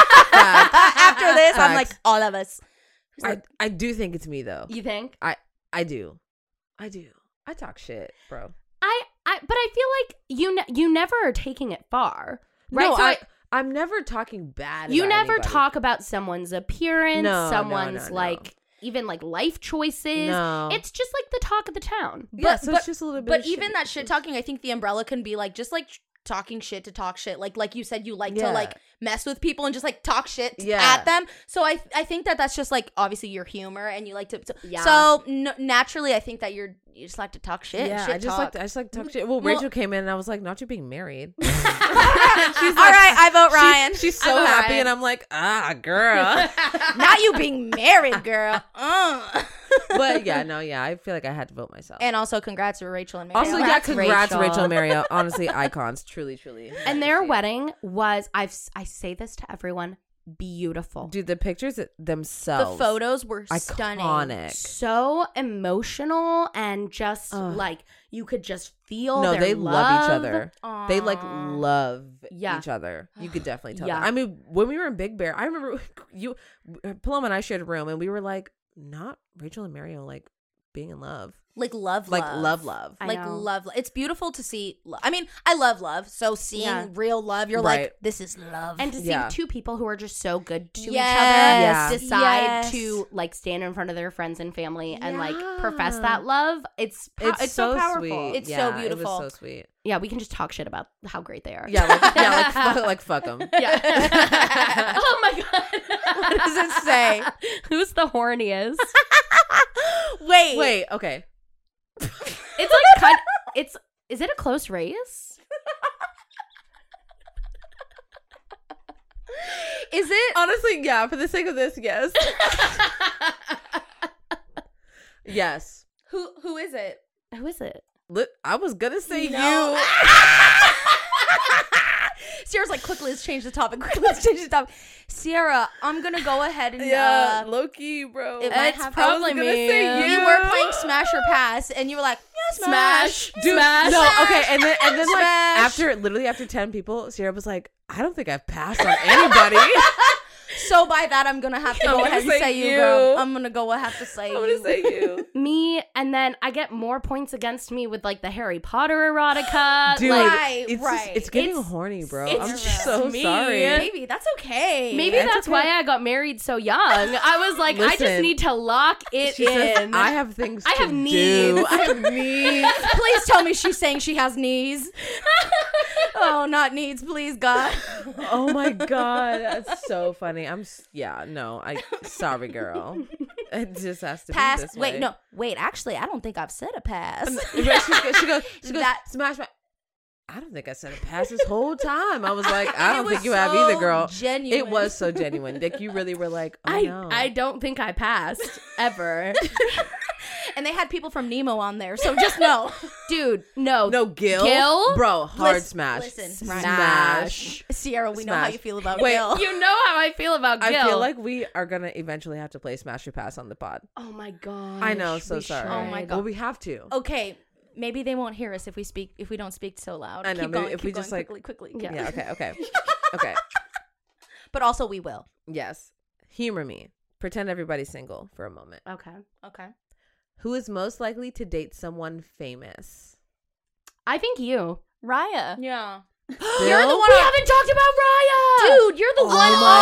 After this, I'm like, Facts. all of us. I I do think it's me though. You think? I I do, I do. I talk shit, bro. I, I, but I feel like you, ne- you never are taking it far, right? No, So I, I'm never talking bad. you about never anybody. talk about someone's appearance, No, no, someone's no, no. like even like life choices. No. It's just like the talk of the town. Yeah, so but- it's just a little bit. But of even shit. that shit talking, I think the umbrella can be like just like talking shit to talk shit. Like like you said, you like Yeah. to like mess with people and just like talk shit Yeah. at them. So I I think that that's just like obviously your humor and you like to. So, Yeah. so n- naturally, I think that you're you just like to talk shit. Yeah, shit I just talk. like to, I just like to talk shit. Well, Well- Rachel came in and I was like, "Not you being married." All right, I vote Ryan. She's, she's I so vote happy, Ryan. and I'm like, "Ah, girl." Not you being married, girl. Uh. But yeah, no, yeah, I feel like I had to vote myself. And also, congrats to Rachel and Mary. Also, yeah, Congrats, congrats, Rachel, Rachel. and Mario. Honestly, icons, truly, truly. And their wedding was, I've, s- I say this to everyone, beautiful. Dude, the pictures the themselves, photos were stunning. iconic. So emotional and just Ugh. like you could just feel No, their they love each love. other. They like Aw. love Yeah. each other. You could definitely tell. Yeah. That. I mean, when we were in Big Bear, I remember you, Paloma and I shared a room, and we were like, not Rachel and Mario, like being in love, Like love, like love. love, love. I Like know. love. It's beautiful to see. lo- I mean, I love love. So seeing Yeah. real love, you're Right. like, this is love. And to see Yeah. two people who are just so good to Yes. each other Yeah. decide Yes. to like stand in front of their friends and family and like profess Yeah. that love. It's po- It's, it's, so, so, powerful. sweet. It's so Yeah, beautiful. It was so sweet. Yeah, we can just talk shit about how great they are. Yeah, like, yeah, like, fuck, like fuck them. Yeah. Oh my god. What does it say? Who's the horniest? Wait, Wait, okay. It's like kind it's is it a close race? Is it? Honestly, yeah. For the sake of this, yes, yes. Who? Who is it? Who is it? Look, I was gonna say No. you. Sierra's like, quickly, let's change the topic. Quickly, let's change the topic. Sierra, I'm gonna go ahead and Yeah, uh, low key, bro. it might It's have- probably I was gonna me. say you were playing Smash or Pass, and you were like, yeah, Smash. Dude, Smash. no, okay, and then and then like Smash. after literally after ten people, Sierra was like, I don't think I've passed on anybody. So by that, I'm gonna have to I'm go gonna ahead and say say you, you. girl. I'm gonna go have to say I'm you. gonna say you, Me, and then I get more points against me with like the Harry Potter erotica. dude. like, Right, it's right. Just, it's getting It's- horny, bro. it's I'm just so me. sorry. Maybe that's okay. maybe That's that's okay. why I got married so young. I was like, I just Listen, need to lock it She says, in. I have things. I to have do. needs. I have needs. Please tell me she's saying she has knees. Oh, not needs, please, God. Oh my god, that's so funny. I'm s- yeah, no, I sorry, girl. It just has to Pass. be this Wait, way. no. Wait, actually, I don't think I've said a pass. she goes, she goes, she goes That- smash my. I don't think I said a pass this whole time. I was like, I It don't was think you have so either, girl. genuine. It was so genuine. Like, you really were like, oh, I no. I don't think I passed ever. And they had people from Nemo on there, so just know. Dude, no. No, Gil? Gil? Bro, hard Listen- smash. listen, Ryan. Smash. Sierra, we know how Smash. you feel about Wait, Gil. You know how I feel about Gil. I feel like we are going to eventually have to play Smash or Pass on the pod. oh my god. I know, so sorry. Oh my God. Well, we have to. Okay, maybe they won't hear us if we speak if we don't speak so loud. I know, Keep maybe going, if keep we going just, like- quickly, quickly. Yeah. Yeah, okay, okay. Okay. But also we will. Yes. Humor me. Pretend everybody's single for a moment. Okay. Okay. Who is most likely to date someone famous? I think you. Raya. Yeah. Bill? You're the one. We on- haven't talked about Raya. Dude, you're the Oh one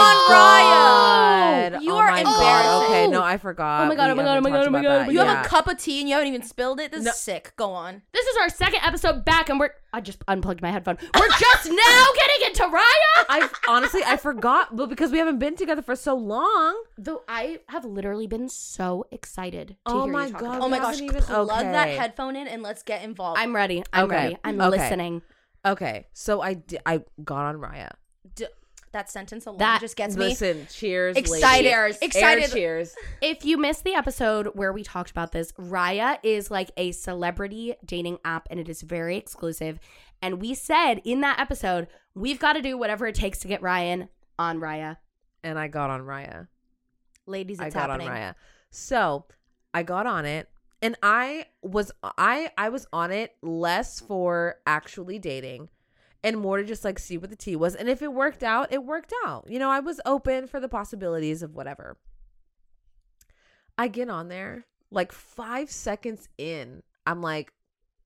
my on Raya. God. You Oh are my embarrassing. God. Okay, no, I forgot. Oh my God, We oh my God, haven't oh my talked God, oh my about God, that. oh my You God. have Yeah. a cup of tea and you haven't even spilled it. This No. is sick. Go on. This is our second episode back, and we're. I just unplugged my headphone. We're just now getting into Raya. I honestly I forgot, but because we haven't been together for so long. Though I have literally been so excited to Oh hear my you talk God. about Oh my We gosh, haven't even- plug that okay. headphone in and let's get involved. I'm ready. I'm Okay. ready. I'm Okay. listening. Okay, so I di- I got on Raya. D- that sentence alone That- just gets me Listen, cheers, excited. ladies. Excited. Air cheers. If you missed the episode where we talked about this, Raya is like a celebrity dating app, and it is very exclusive. And we said in that episode, we've got to do whatever it takes to get Ryan on Raya. And I got on Raya. Ladies, I it's got happening. on Raya. So I got on it, and I was I I was on it less for actually dating, and more to just like see what the tea was. And if it worked out, it worked out. You know, I was open for the possibilities of whatever. I get on there, like five seconds in, I'm like,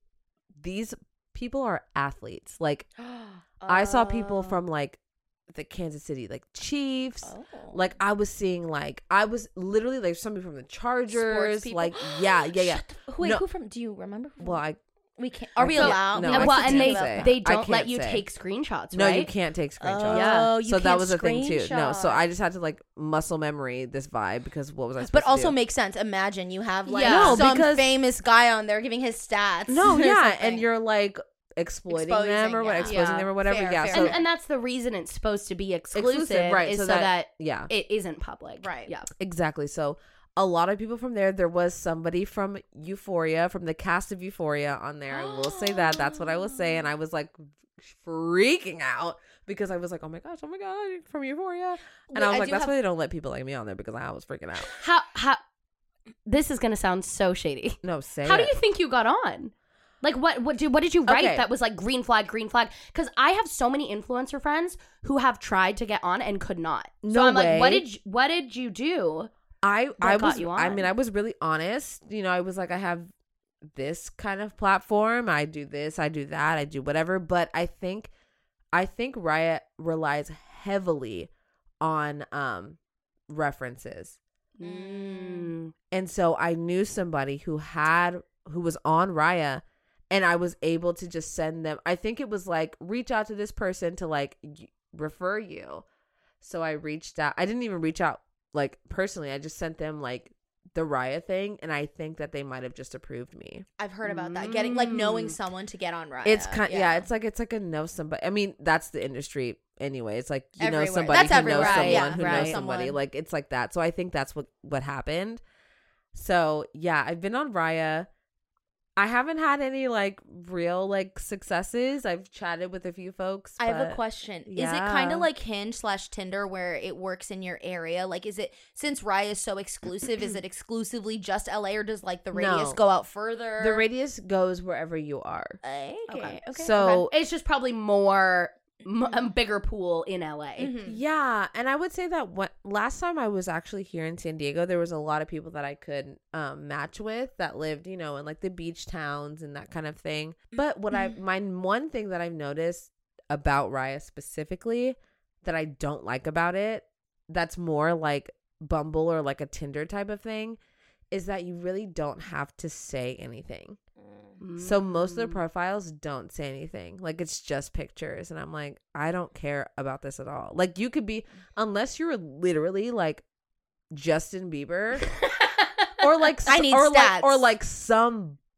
these people are athletes. Like, I saw people Oh. from like the Kansas City, like Chiefs. Oh. Like I was seeing, like I was literally like somebody from the Chargers. people? Like yeah, yeah, yeah. Shut the- wait, No. who from? Do you remember? Who? Well, I we can't. I Are we can't- allowed? no, Yeah, I well, can't and they say. they I don't let can't you say. take screenshots, no, right? you can't take screenshots. Oh, Yeah. you so that can't was a thing too. No, so screenshot. I just had to like muscle memory this vibe because what was I supposed But to also do? makes sense. Imagine you have like Yeah. No, some because- famous guy on there giving his stats. No, or yeah, something. and you're like exploiting them Exposing, or what, yeah. exposing Yeah. them or whatever. Fair, yeah, fair, so and, and that's the reason it's supposed to be exclusive, exclusive, right? is So so, that, that, yeah, it isn't public. Right. Yeah. exactly. So a lot of people from there. There was somebody from Euphoria, from the cast of Euphoria on there. I will say that. That's what I will say. And I was like freaking out because I was like, oh my gosh, oh my god, from Euphoria. And Wait, I was I like, do that's have- why they don't let people like me on there because I was freaking out. How how this is gonna sound so shady. No, say How it. do you think you got on? Like what what did what did you write Okay. that was like green flag, green flag? Because I have so many influencer friends who have tried to get on and could not. So No I'm like, what way. did you, what did you do? I I got was you I on? mean I was really honest. You know, I was like I have this kind of platform. I do this, I do that, I do whatever, but I think I think Riot relies heavily on um references. Mm. And so I knew somebody who had who was on Raya, and I was able to just send them. I think it was like reach out to this person to like y- refer you. So I reached out. I didn't even reach out like personally. I just sent them like the Raya thing, and I think that they might have just approved me. I've heard about that. Getting like knowing Mm. someone to get on Raya. It's kind yeah. It's like it's like a know somebody. I mean, that's the industry anyway. It's like you know Everywhere. somebody That's who knows everywhere, someone yeah, who right. knows somebody. Someone. Like it's like that. So I think that's what what happened. So yeah, I've been on Raya. I haven't had any like real like successes. I've chatted with a few folks. I have a but- question. Is it yeah. kind of like Hinge slash Tinder where it works in your area? Like, is it since Raya is so exclusive? Is it exclusively just L A, or does like the radius No. go out further? The radius goes wherever you are. Okay. Okay. okay. So It's just probably more m- a bigger pool in L A. Mhm. yeah, and I would say that what last time I was actually here in San Diego, there was a lot of people that I could um, match with that lived, you know, in like the beach towns and that kind of thing. But what I my one thing that I've noticed about Raya specifically that I don't like about it, that's more like Bumble or like a Tinder type of thing, is that you really don't have to say anything. So most of Mm. the profiles don't say anything. Like it's just pictures. And I'm like, I don't care about this at all. Like you could be, unless you're literally like Justin Bieber or like, I s- need or stats. like, or like some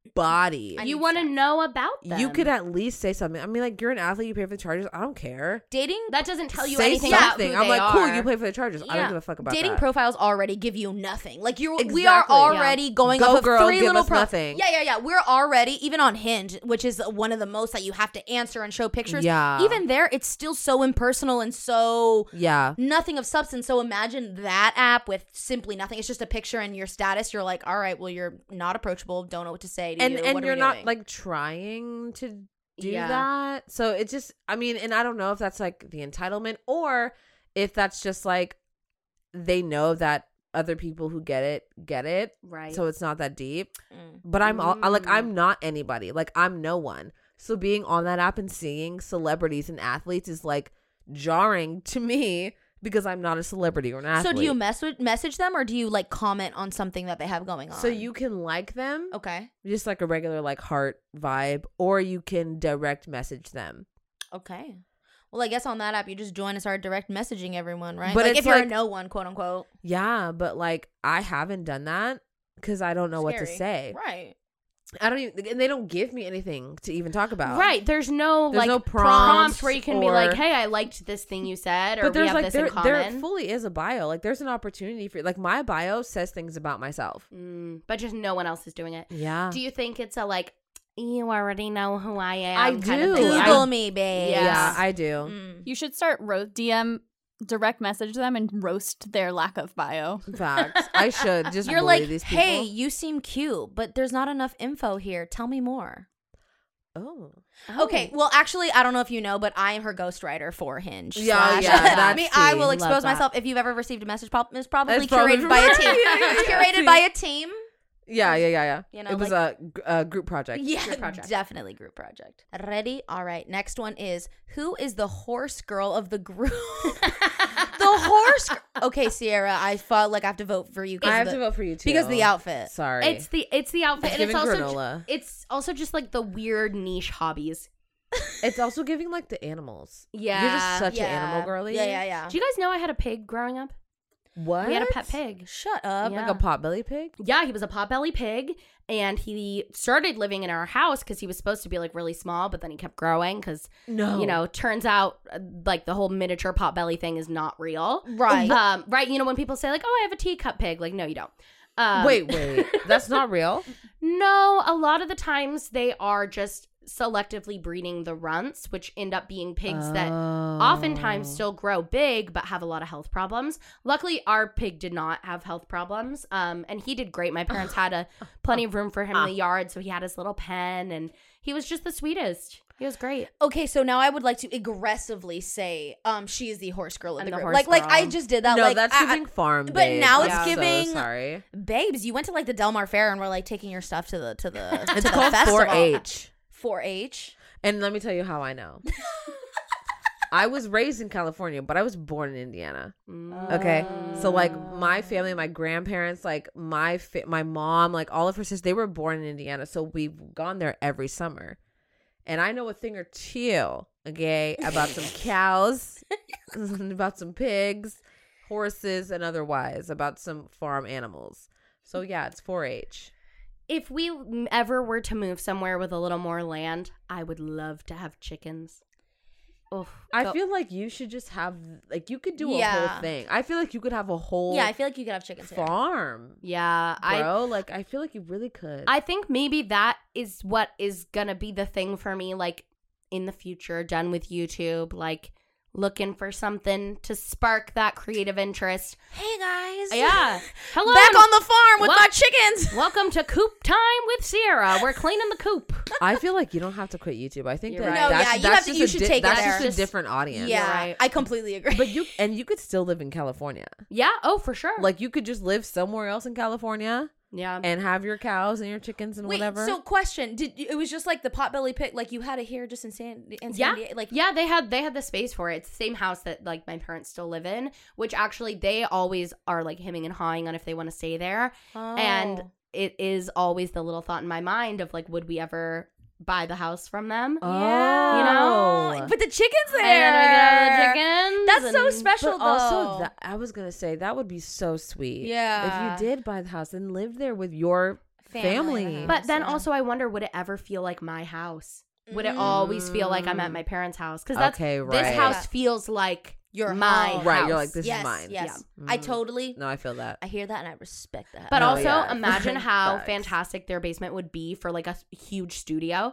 body. I You need want to sex. know about them. You could at least say something. I mean, like, you're an athlete, you pay for the Chargers. I don't care. Dating That doesn't tell you say anything something. about who I'm they like, cool, are. you play for the Chargers. I Yeah. don't give a fuck about dating that. profiles already give you nothing. Like you're, we are Exactly. already going Go off of girl, three give little us pro- nothing. Yeah, yeah, yeah. We're already even on Hinge, which is one of the most that you have to answer and show pictures. Yeah. Even there, it's still so impersonal and so Yeah. nothing of substance. So imagine that app with simply nothing. It's just a picture and your status. You're like, all right, well, you're not approachable. Don't know what to say to And you. and What are you're we not doing? like trying to do Yeah. that. So it just, I mean, and I don't know if that's like the entitlement or if that's just like they know that other people who get it get it. Right. So it's not that deep. Mm. But I'm all, I- like Mm. I'm not anybody. Like I'm no one. So being on that app and seeing celebrities and athletes is like jarring to me because I'm not a celebrity or an athlete. So do you message message them or do you like comment on something that they have going on? So you can like them, okay, just like a regular like heart vibe, or you can direct message them. okay. Well, I guess on that app you just join and start direct messaging everyone, right? But like it's if you're like- a no one, quote unquote. Yeah, but like I haven't done that because I don't know what to Scary. say. Right. I don't even, and they don't give me anything to even talk about. Right. There's no There's like no prompt prompts where you can be like, or- "Hey, I liked this thing you said," or But "We there's have like this there, in there common." fully is a bio. Like there's an opportunity for like my bio says things about myself. Mm, but just no one else is doing it. Yeah. Do you think it's a like you already know who I am? I kind do. of thing? Google I- me, babe. Yeah. Yeah, I do. Mm. You should start ro- D M direct message them and roast their lack of bio. Facts. I should just You're bully like, these people. hey, you seem cute, but there's not enough info here. Tell me more. Oh. Okay, well, actually, I don't know if you know, but I am her ghostwriter for Hinge. Yeah, slash- yeah, that's me. I will tea. expose Love that. myself. If you've ever received a message, prob- it's probably It's probably curated from- by a team. Yeah, yeah, It's yeah. curated by a team. Yeah, yeah, yeah, yeah. You know, it was like- a, g- a group project. Yeah, Group project. definitely group project. Ready? All right. Next one is who is the horse girl of the group? the horse. gr- Okay, Sierra. I felt like I have to vote for you. 'cause I have the, to vote for you too. because of the outfit. Sorry. It's the it's the outfit, It's and it's giving also granola. ju- it's also just like the weird niche hobbies. It's also giving like the animals. Yeah, You're just such yeah. an animal girly. Yeah, yeah, yeah. Do you guys know I had a pig growing up? What? We had a pet pig. Shut up. Yeah. Like a potbelly pig? Yeah, he was a potbelly pig, and he started living in our house because he was supposed to be like really small, but then he kept growing because No. you know, turns out uh, like the whole miniature potbelly thing is not real. Right. Um, right. You know, when people say like, "Oh, I have a teacup pig," like, no, you don't. Um, wait, wait. That's not real? No, a lot of the times they are just selectively breeding the runts, which end up being pigs that oftentimes Oh. still grow big but have a lot of health problems. Luckily, our pig did not have health problems, um, and he did great. My parents had a plenty of room for him in the yard, so he had his little pen, and he was just the sweetest. He was great. Okay, so now I would like to aggressively say, um, she is the horse girl of I'm the the group. horse Like, like girl. I just did that. No, like, that's I- I- giving farm but babe. now it's I'm giving- so sorry. babes, you went to like the Del Mar Fair and we're like taking your stuff to the to the. to It's the called festival. four H. four H. And let me tell you how I know. I was raised in California, but I was born in Indiana. Okay, so like my family, my grandparents, like my fa- my mom, like all of her sisters, they were born in Indiana. So we've gone there every summer, and I know a thing or two, okay, about some cows, about some pigs, horses, and otherwise about some farm animals. So yeah, it's four H. If we m- ever were to move somewhere with a little more land, I would love to have chickens. Oh, I feel like you should just have like you could do a Yeah. whole thing. I feel like you could have a whole Yeah, I feel like you could have chickens here. farm, yeah, I bro. like I feel like you really could. I think maybe that is what is gonna be the thing for me, like in the future, done with YouTube, like looking for something to spark that creative interest. Hey guys. Yeah. Hello. Back and on the farm with Wel- my chickens. welcome to Coop Time with Sierra. We're cleaning the coop. I feel like you don't have to quit YouTube. I think You're that right. No, that's, yeah, you that's have to- just you a should di- take it that's there. just Just- a different audience. Yeah, right. I completely agree. But you and you could still live in California. Yeah. Oh, for sure. Like you could just live somewhere else in California yeah. and have your cows and your chickens and Wait, whatever. so question: Did it was just like the potbelly pig? Like you had it here, just in San, in San Yeah, Diego? Like yeah, they had they had the space for it. It's the same house that like my parents still live in, which actually they always are like hemming and hawing on if they want to stay there. And Oh. it is always the little thought in my mind of like, would we ever buy the house from them? oh, You know? but the chickens there. And then we get all the chickens. That's so and- special, But also, though. that, I was gonna say that would be so sweet. Yeah. If you did buy the house and live there with your Family. in the But house, then yeah. also, I wonder, would it ever feel like my house? Would it always feel like I'm at my parents' house? Because that's Okay, this right. house feels like Your my home. Right, house. you're like, this yes, is mine. Yes, Yeah. I Mm. totally. No, I feel that. I hear that and I respect that. But No, also, yeah. imagine how Facts. fantastic their basement would be for like a s- huge studio.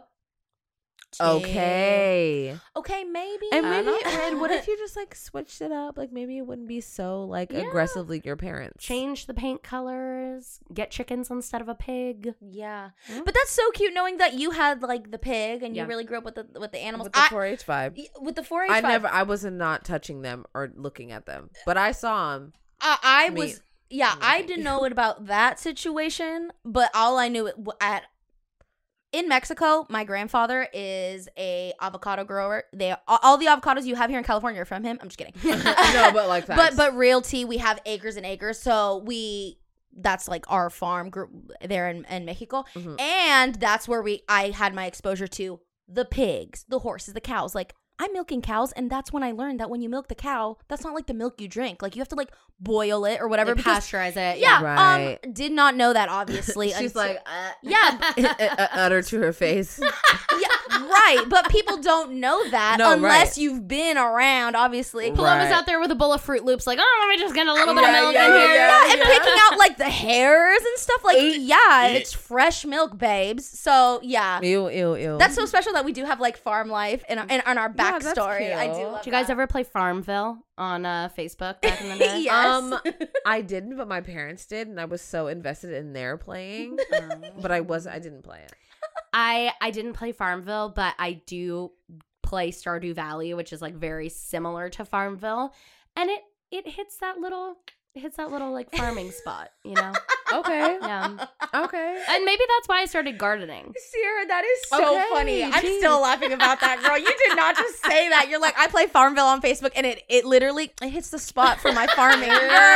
Okay. okay, maybe. And I maybe, don't know. and what if you just like switched it up? Like maybe it wouldn't be so like Yeah. aggressively your parents. Change the paint colors, get chickens instead of a pig. Yeah, Hmm? but that's so cute knowing that you had like the pig and Yeah. you really grew up with the with the animals. with the I- four H vibe. y- with the four H. I never, I was not touching them or looking at them, but I saw them. I, I Me- was. Yeah, I Nothing. didn't know it about that situation, but all I knew it w- at in Mexico, my grandfather is a avocado grower. They all, all the avocados you have here in California are from him. I'm just kidding. No, but like but facts. but real tea, we have acres and acres. So we that's like our farm group there in, in Mexico, Mhm. and that's where we I had my exposure to the pigs, the horses, the cows. Like I'm milking cows, and that's when I learned that when you milk the cow, that's not like the milk you drink. Like you have to like boil it or whatever. Like because- pasteurize it. yeah, Right. um, did not know that obviously. She's until- like, uh, yeah, utter to her face. yeah, right. But people don't know that No, unless right. you've been around, obviously. Right. Paloma's out there with a bowl of Fruit Loops, like, oh, let me just get a little bit of Yeah, milk yeah, in yeah, here. yeah. Yeah, and picking out like the hairs and stuff. Like, yeah, it's fresh milk, babes. So yeah, Ew, ew, ew. that's so special that we do have like farm life in our, in, in our Yeah, that's backstory. I do. cute. Love Did you guys that. ever play Farmville on uh, Facebook back in the day? Yes. Um, I didn't, but my parents did, and I was so invested in their playing. But I was, I didn't play it. I I didn't play Farmville, but I do play Stardew Valley, which is like very similar to Farmville, and it it hits that little it hits that little like farming spot, you know. Okay, Yeah, okay. and maybe that's why I started gardening. Sierra, that is so Okay, funny. I'm geez. still laughing about that, girl. You did not just say that. You're like, I play Farmville on Facebook, and it it literally it hits the spot for my farming.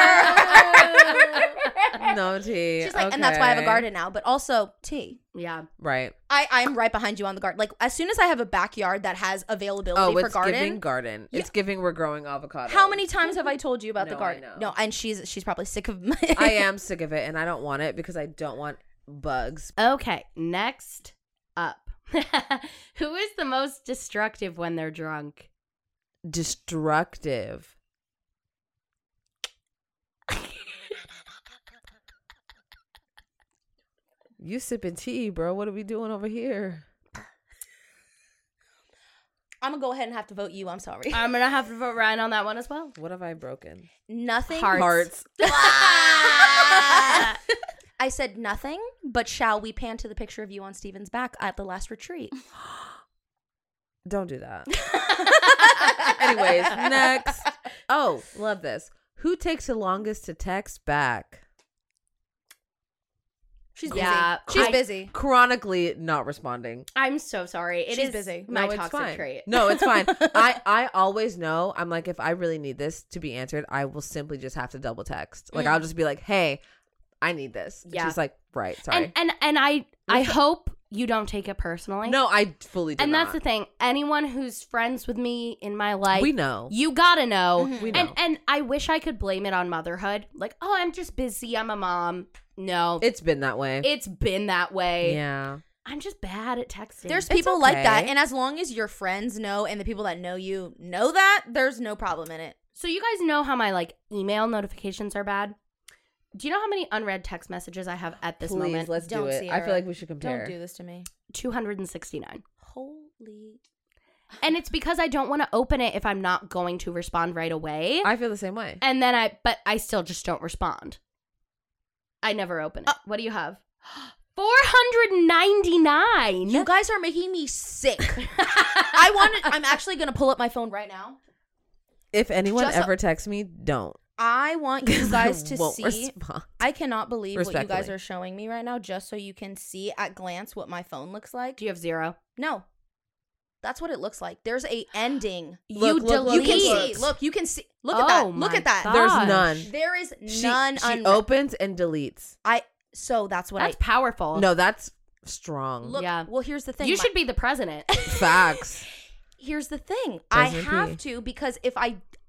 No tea. She's like, and that's why I have a Okay. garden now, but also tea. Yeah, Right. I I'm right behind you on the garden. Like as soon as I have a backyard that has availability Oh, for it's garden. giving garden. It's giving we're growing avocado. How many times have I told you about the No, I garden? know. No, and she's she's probably sick of my I am sick of it, and I don't want it because I don't want bugs. okay. Next up, who is the most destructive when they're drunk? Destructive. You sipping tea, bro. What are we doing over here? I'm gonna go ahead and have to vote you. I'm sorry. I'm gonna have to vote Ryan on that one as well. What have I broken? Nothing. Hearts. Hearts. I said nothing, but shall we pan to the picture of you on Steven's back at the last retreat? Don't do that. Anyways, next. Oh, love this. Who takes the longest to text back? She's Yeah, busy. She's I- busy. Chronically not responding. I'm so sorry. It is She's busy. my No, it's toxic fine. trait. No, it's fine. I, I always know. I'm like, if I really need this to be answered, I will simply just have to double text. Like, I'll just be like, hey, I need this. And Yeah. She's like, right, sorry. And and and I I hope you don't take it personally. no, I fully do and not. that's the thing. Anyone who's friends with me in my life, We know. You gotta know. We And know. and I wish I could blame it on motherhood. Like, oh, I'm just busy. I'm a mom. No, It's been that way. it's been that way. Yeah. I'm just bad at texting. There's It's people like that, okay. and as long as your friends know and the people that know you know that, there's no problem in it. So you guys know how my like email notifications are bad? Do you know how many unread text messages I have at this Please, moment? let's do Don't, it. I Sierra. feel like we should compare. Don't do this to me. two hundred sixty-nine. Holy. And it's because I don't want to open it if I'm not going to respond right away. I feel the same way. And then I, but I still just don't respond. I never open it. what do you have? four hundred ninety-nine. You guys are making me sick. I want to, I'm actually going to pull up my phone right now. If anyone Just- ever texts me, don't. I want you guys to Won't see. respond. I cannot believe what you guys Respectfully. are showing me right now, just so you can see at glance what my phone looks like. Do you have zero? No. That's what it looks like. There's a ending. You Look, look, delete. You can look. see. Look, you can see. Look at Oh that. Look my at that. God. There's Gosh. none. There is She, none. she unread. opens and deletes. I. So that's what That's I. powerful. No, that's strong. Look. Yeah. Well, here's the thing. you my- should be the president. Facts. Here's the thing. I President have P. to because if I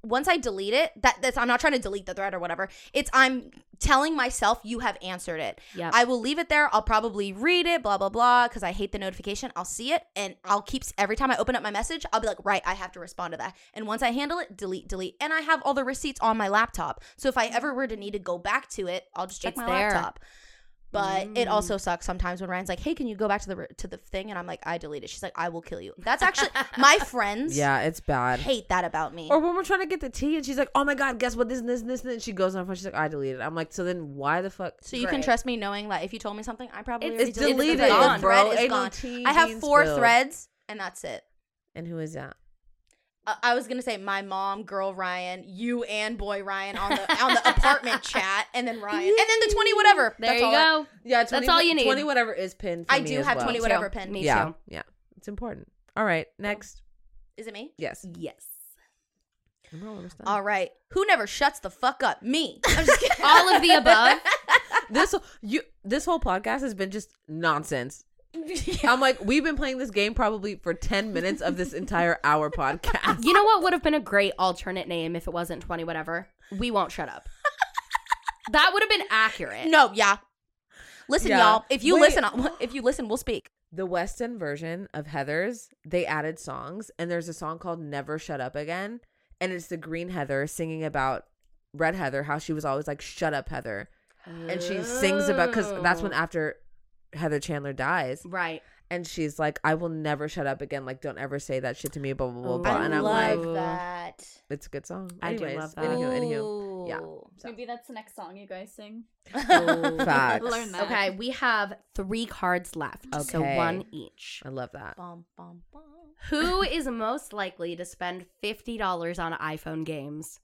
once I delete it, that that's I'm not trying to delete the thread or whatever. It's I'm telling myself you have answered it. Yep. I will leave it there. I'll probably read it, blah blah blah, because I hate the notification. I'll see it, and I'll keep every time I open up my message, I'll be like, right, I have to respond to that. And once I handle it, delete, delete, and I have all the receipts on my laptop. So if I ever were to need to go back to it, I'll just check It's my there. laptop. But Mm. it also sucks sometimes when Ryan's like, "Hey, can you go back to the to the thing?" And I'm like, "I deleted." She's like, "I will kill you." That's actually my friends. Yeah, it's bad. hate that about me. Or when we're trying to get the tea and she's like, "Oh my god, guess what? This and this and this." And then she goes on her phone. She's like, "I deleted it." I'm like, "So then why the fuck?" So you can Great. trust me knowing that if you told me something, I probably It's- already It's deleted deleted, the thread. gone. The thread bro. is Ain't no gone. tea I have being four spilled. threads, and that's it. And who is that? Uh, I was gonna say my mom, girl Ryan, you and boy Ryan on the on the apartment chat, and then Ryan, and then the twenty whatever. There That's you all I- go. Yeah, That's all you need. twenty whatever is pinned. For I me do as have well. twenty Me whatever too. pin. Me Yeah, too. yeah, it's important. All right, next. Is it me? Yes. Yes. We're almost done. All right. Who never shuts the fuck up? Me. I'm just kidding. All of the above. This you this whole podcast has been just nonsense. I'm like, we've been playing this game probably for ten minutes of this entire hour podcast. You know what would have been a great alternate name if it wasn't twenty whatever? We Won't Shut Up. That would have been accurate. No, yeah. Listen, Yeah. y'all. If you Wait. listen, if you listen, we'll speak. The West End version of Heather's, they added songs, and there's a song called Never Shut Up Again, and it's the Green Heather singing about Red Heather, how she was always like, shut up, Heather. And she sings about, because that's when after Heather Chandler dies, Right. and she's like, I will never shut up again, like, don't ever say that shit to me, blah, blah, blah, Oh, blah. I And I'm love like, that. it's a good song. I do Anyways, love that. Anywho, anywho. Yeah. Ooh. So. Maybe that's the next song you guys sing. Facts. Learn that. Okay, we have three cards left. So Okay. one each. I love that. Bum, bum, bum. Who is most likely to spend fifty dollars on iPhone games?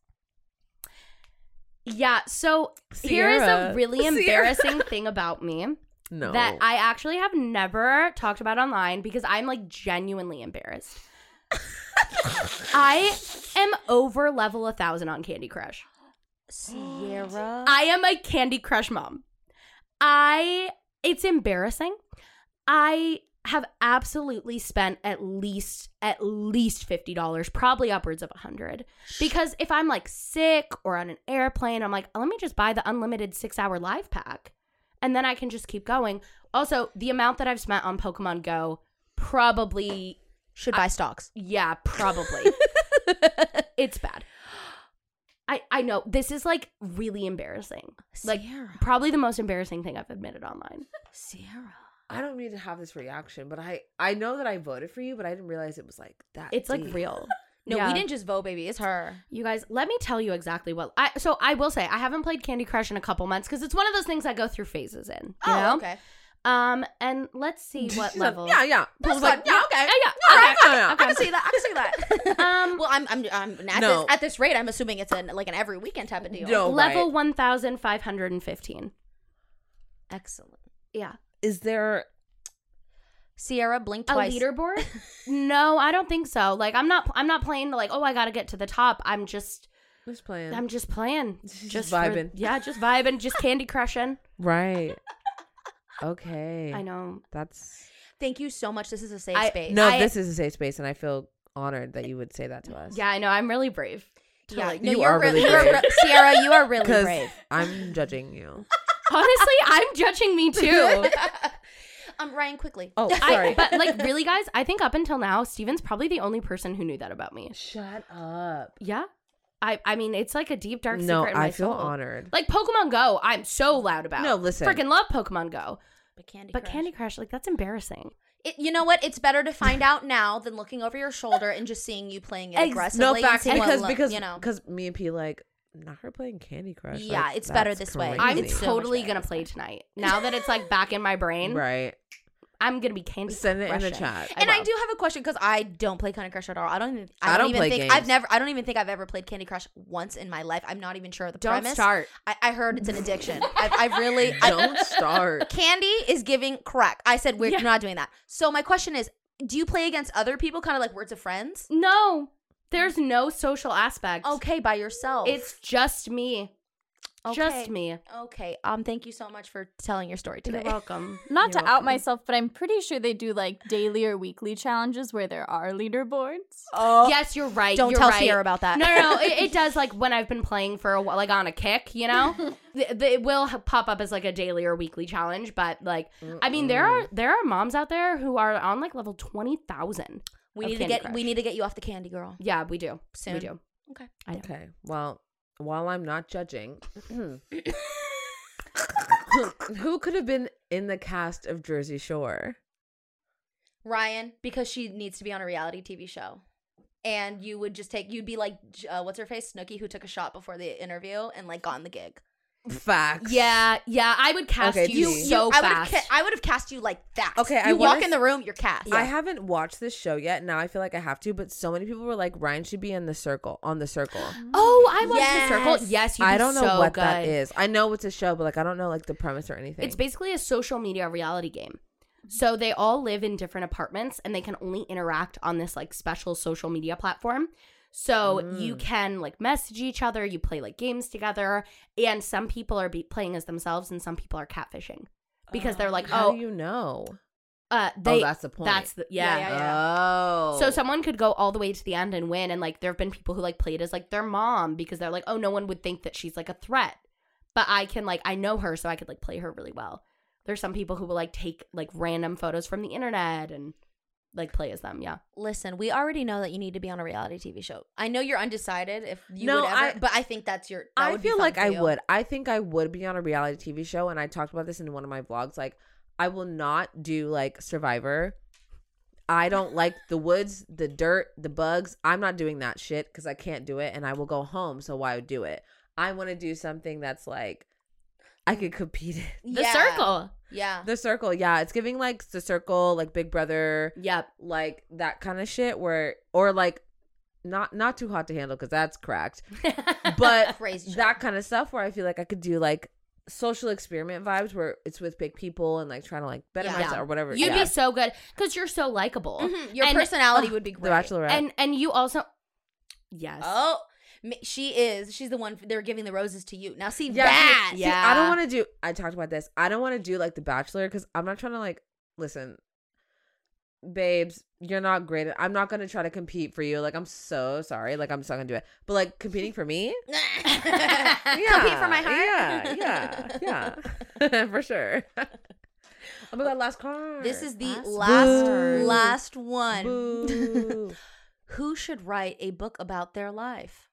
Yeah, so here is a Sierra. really Sierra. embarrassing thing about me No. that I actually have never talked about online because I'm like genuinely embarrassed. I am over level a thousand on Candy Crush. Sierra. I am a Candy Crush mom. I, it's embarrassing. I have absolutely spent at least, at least fifty dollars, probably upwards of a hundred. Because if I'm like sick or on an airplane, I'm like, let me just buy the unlimited six hour live pack. And then I can just keep going. Also, the amount that I've spent on Pokemon Go, probably, Should buy stocks. yeah, probably. It's bad. I, I know this is like really embarrassing. Like Sierra. probably the most embarrassing thing I've admitted online. Sierra. I don't need to have this reaction, but I I know that I voted for you, but I didn't realize it was like that. It's like deep. real. No, Yeah. we didn't just vote, baby. It's her. You guys, let me tell you exactly what I. So I will say I haven't played Candy Crush in a couple months because it's one of those things I go through phases in. You know? Oh, okay. Um, and let's see what She's like, level. yeah, yeah. That's Pulls like, fine. Yeah, okay. Yeah, yeah. Yeah, Okay. yeah, yeah. I can see that. I can see that. Um, well, I'm, I'm, I'm at, No. this, at this rate, I'm assuming it's an like an every weekend type of deal. No, level right. one thousand five hundred and fifteen. Excellent. Yeah. Is there Sierra, blink A twice. leaderboard? No, I don't think so. Like I'm not. I'm not playing like. Oh, I got to get to the top. I'm just. who's playing? I'm just playing. Just Just vibing. For, yeah, just vibing. Just Candy Crushing. Right. Okay. I know. That's Thank you so much. This is a safe I- space. no. I- this is a safe space, and I feel honored that you would say that to us. Yeah, I know. I'm really brave. Yeah, like, no, you you're are really you're brave. re- Sierra, you are really because brave. I'm judging you. Honestly, I'm judging me too. um, Ryan, quickly. Oh, I, sorry. but like really, guys, I think up until now, Steven's probably the only person who knew that about me. Shut up. Yeah, I I mean, it's like a deep dark No, secret in my I feel soul. honored. Like Pokemon Go, I'm so loud about. No, listen. freaking love Pokemon Go, But Candy but Crush. Candy Crush, like that's embarrassing. It, you know what? It's better to find out now than looking over your shoulder and just seeing you playing it Ex- aggressively. No and facts seeing what because lo- because you know. because me and P like not her playing Candy Crush. Yeah, like, it's better that's this way. crazy. I'm It's so much totally better gonna this play way. tonight. Now that it's like back in my brain, right. I'm gonna be Candy. Send it in the Crushing. chat. And I will. do have a question because I don't play Candy Crush at all. I don't even. I, I don't, don't even play think games. I've never. I don't even think I've ever played Candy Crush once in my life. I'm not even sure of the Don't premise. start. I, I heard it's an addiction. I, I really I, Don't start. Candy is giving crack. I said we're Yeah. not doing that. So my question is, do you play against other people, kind of like Words of Friends? No, there's no social aspect. Okay, by yourself. It's just me. Just me. Okay. Um. Thank you so much for telling your story today. You're welcome. Not You're to out welcome. myself, but I'm pretty sure they do like daily or weekly challenges where there are leaderboards. Oh. Yes, you're right. Don't you're tell right. Sierra about that. No, no, no. It, it does like when I've been playing for a while, like on a kick, you know, th- th- it will ha- pop up as like a daily or weekly challenge. But like, I mean, there are there are moms out there who are on like level twenty thousand. We of need to Candy get Crush. we need to get you off the candy, girl. Yeah, we do. Soon. We do. Okay. I know. Okay. Well, while I'm not judging, who could have been in the cast of Jersey Shore? Ryan, because she needs to be on a reality T V show. And you would just take, you'd be like, uh, what's her face? Snooki, who took a shot before the interview and like got in the gig. Facts. Yeah, yeah. I would cast Okay, you you- so I would have fast. ca- I would have cast you like that. Okay, you I walk wanna in the room, you're cast. I haven't watched this show yet. Now I feel like I have to, but so many people were like, Ryan should be in the circle, on the circle. Oh, I watched Yes. the circle. Yes, you'd I be don't know so what good. that is. I know it's a show, but like I don't know like the premise or anything. It's basically a social media reality game. So they all live in different apartments and they can only interact on this like special social media platform. So Mm. you can like message each other, you play like games together, and some people are be- playing as themselves and some people are catfishing because they're like, How oh, do you know? uh, they. oh, that's the point. That's the yeah. Yeah, yeah, Oh. So someone could go all the way to the end and win, and like there have been people who like played as like their mom because they're like, oh, no one would think that she's like a threat, but I can like I know her, so I could like play her really well. There's some people who will like take like random photos from the internet and like play as them. Yeah. Listen, we already know that you need to be on a reality T V show. I know you're undecided if you No, would ever, I- but I think that's your. That I would be feel fun like for I you. would. I think I would be on a reality T V show, and I talked about this in one of my vlogs. Like, I will not do like Survivor. I don't like the woods, the dirt, the bugs. I'm not doing that shit because I can't do it, and I will go home. So why would do it? I want to do something that's like I could compete in. The Yeah. circle. Yeah. The Circle, yeah, it's giving like The Circle, like Big Brother, Yep. like that kind of shit. Where or like not not Too Hot to Handle because that's cracked, but Crazy. that kind of stuff where I feel like I could do like social experiment vibes where it's with big people and like trying to like better Yeah. myself Yeah. or whatever. You'd yeah. be so good because you're so likable. Mhm. Your And- personality oh, would be The great. Bachelorette. And and you also, yes. Oh, ma- she is. She's the one. They're giving the roses to you. Now, see yeah, that. see, Yeah. I don't want to do. I talked about this. I don't want to do like The Bachelor because I'm not trying to like listen, babes. You're not great. At, I'm not gonna try to compete for you. Like I'm so sorry. Like I'm just not gonna do it. But like competing for me, yeah, Compete for my heart. Yeah, yeah, yeah, for sure. Oh my god, last card. This is the Last last card. last one. Boo. Who should write a book about their life?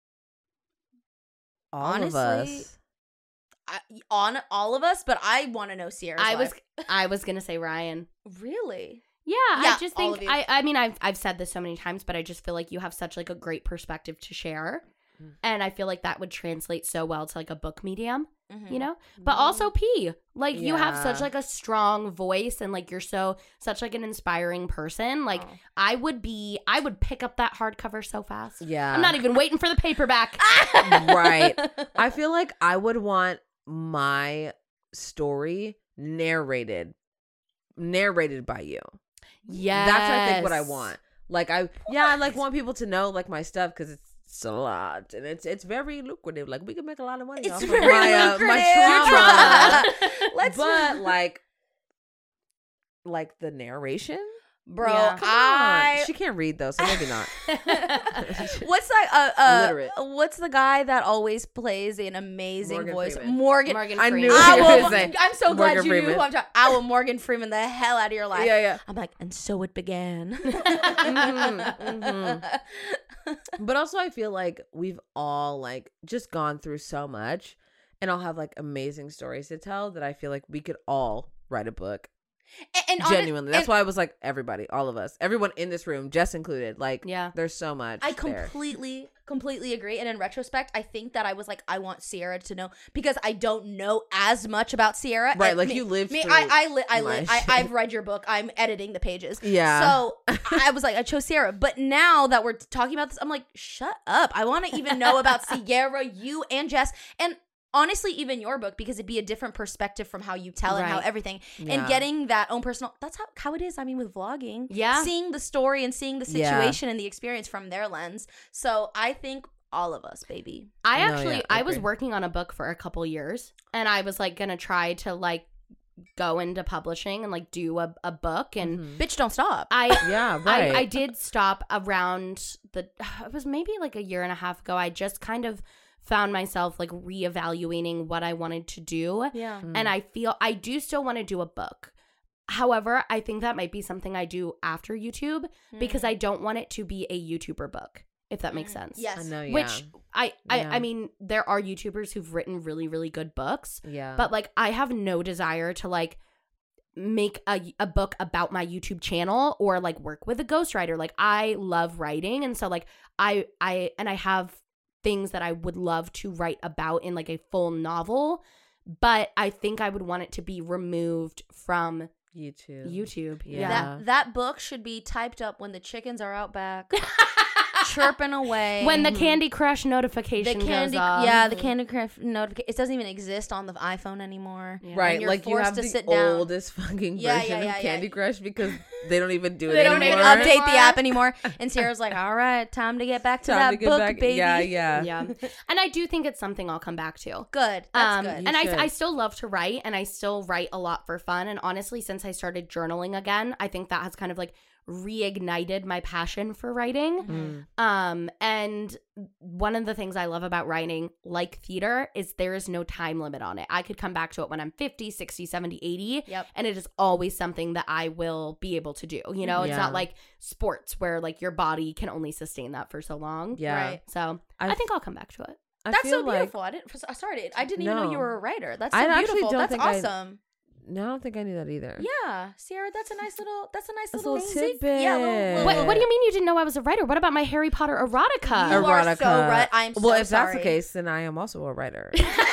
All Honestly, of us. I, on all of us, but I want to know Sierra's I was life. I was gonna say Ryan. Really? Yeah, Yeah, I just all think of you. I I mean I've I've said this so many times, but I just feel like you have such like a great perspective to share. Mm. And I feel like that would translate so well to like a book medium, Mhm. you know? But also P, like you have such Yeah. like a strong voice and like you're so such like an inspiring person. Like Oh. I would be I would pick up that hardcover so fast. Yeah. I'm not even waiting for the paperback. Right. I feel like I would want my story narrated narrated by you. Yeah. That's I think what I want. Like I yeah, I like want people to know like my stuff cuz it's it's a lot and it's it's very lucrative. Like we can make a lot of money It's off of very my uh, lucrative. my trauma. Let's But like like the narration? Bro, Yeah. Come I on. She can't read though, so maybe not. What's that? Uh, uh, Illiterate. what's the guy that always plays an amazing Morgan voice? Freeman. Morgan. Morgan I Freeman. knew I you were will, gonna say I'm so glad Morgan you knew Freeman. who I'm talking. I will Morgan Freeman the hell out of your life. Yeah, yeah. I'm like, and so it began. Mhm, But also I feel like we've all like just gone through so much and I'll have like amazing stories to tell that I feel like we could all write a book. And, and honest- Genuinely. That's and why I was like everybody, all of us, everyone in this room, Jess included. Like Yeah. there's so much. I there. completely, completely agree. And in retrospect, I think that I was like, I want Sierra to know because I don't know as much about Sierra. Right, And like me- you lived Me, through I, I, li- I, my li- I, shit. I've read your book. I'm editing the pages. Yeah. So I was like, I chose Sierra. But now that we're talking about this, I'm like, shut up. I want to even know about Sierra, you, and Jess, and honestly, even your book because it'd be a different perspective from how you tell and how Right. everything Yeah. and getting that own personal. That's how how it is. I mean, with vlogging, Yeah. seeing the story and seeing the Yeah. situation and the experience from their lens. So I think all of us, baby. I No, actually, yeah, I I was agree. working on a book for a couple years, and I was like gonna try to like go into publishing and like do a, a book, and Mhm. Bitch, don't stop. I Yeah, right. I, I did stop around the it was maybe like a year and a half ago. I just kind of found myself like reevaluating what I wanted to do, Yeah. Mm. and I feel I do still want to do a book. However, I think that might be something I do after YouTube because I don't want it to be a YouTuber book, if that makes sense. Yes. I know, yeah. Which I, I Yeah. I mean, there are YouTubers who've written really, really good books, yeah. but like I have no desire to like make a, a book about my YouTube channel or like work with a ghostwriter. Like I love writing, and so like I I and I have things that I would love to write about in like a full novel, but I think I would want it to be removed from YouTube. YouTube. Yeah. Yeah. That that book should be typed up when the chickens are out back, chirping away. When the Mm-hmm. Candy Crush the notification candy, goes off. yeah, the Candy Crush notification. It doesn't even exist on the iPhone anymore. Yeah. Right, And you're like you forced have to the sit down. oldest fucking Yeah, version yeah, yeah, of yeah. Candy Crush because they don't even do it They don't anymore. even update the anymore. app anymore. And Sierra's like, "All right, time to get back to Time that to get book, back. baby." Yeah, yeah. Yeah. And I do think it's something I'll come back to. Good. That's Um, good. and You should. I, I still love to write, and I still write a lot for fun. And honestly, since I started journaling again, I think that has kind of like reignited my passion for writing. Mm. Um, and one of the things I love about writing, like theater, is there is no time limit on it. I could come back to it when I'm fifty, sixty, seventy, eighty, Yep. and it is always something that I will be able to do. You know, it's Yeah. not like sports where like your body can only sustain that for so long. Yeah. Right. So I, I think I'll come back to it. I That's feel so like- beautiful. I didn't. I started. I didn't even know No. you were a writer. That's so I actually beautiful. don't That's think I- awesome. No, I don't think I knew that either. Yeah, Sierra, that's a nice little. That's a nice That's little, a little zig- tidbit. Yeah, little, little, What, what do you mean you didn't know I was a writer? What about my Harry Potter erotica? You are so Erotica. right. I'm so well, if sorry. that's the case, then I am also a writer.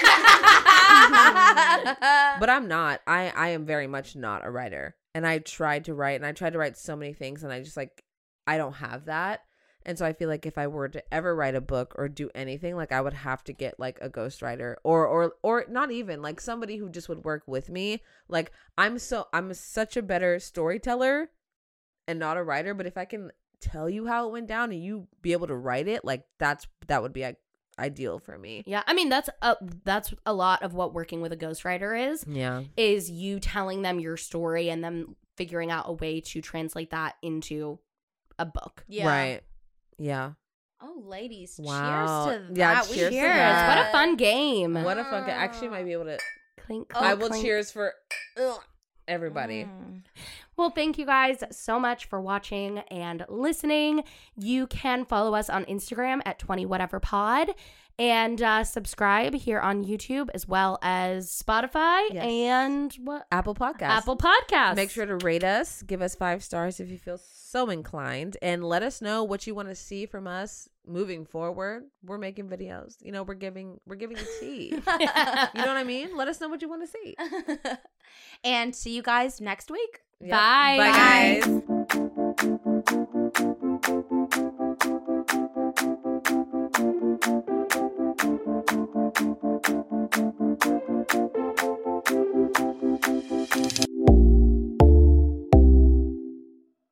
But I'm not. I I am very much not a writer. And I tried to write, and I tried to write so many things, and I just like I don't have that. And so I feel like if I were to ever write a book or do anything, like I would have to get like a ghostwriter or or or not even like somebody who just would work with me. Like I'm so I'm such a better storyteller and not a writer, but if I can tell you how it went down and you be able to write it, like that's that would be like, ideal for me. Yeah, I mean that's a that's a lot of what working with a ghostwriter is. Yeah. Is you telling them your story and them figuring out a way to translate that into a book. Yeah. Right. Yeah. Oh, ladies. Wow. Cheers to Yeah, that. We cheers to Cheers! that. What a fun game. What a fun. I actually might be able to. Clink, Oh, I clink, will clink. cheers for ugh, everybody. Mm. Well, thank you guys so much for watching and listening. You can follow us on Instagram at twenty whatever pod and uh, subscribe here on YouTube as well as Spotify Yes. and what Apple Podcast. Apple Podcasts. Make sure to rate us, give us five stars if you feel so inclined, and let us know what you want to see from us moving forward. We're making videos. You know, we're giving we're giving the tea. You know what I mean? Let us know what you want to see. And see you guys next week. Yep. Bye. Bye, Bye. guys.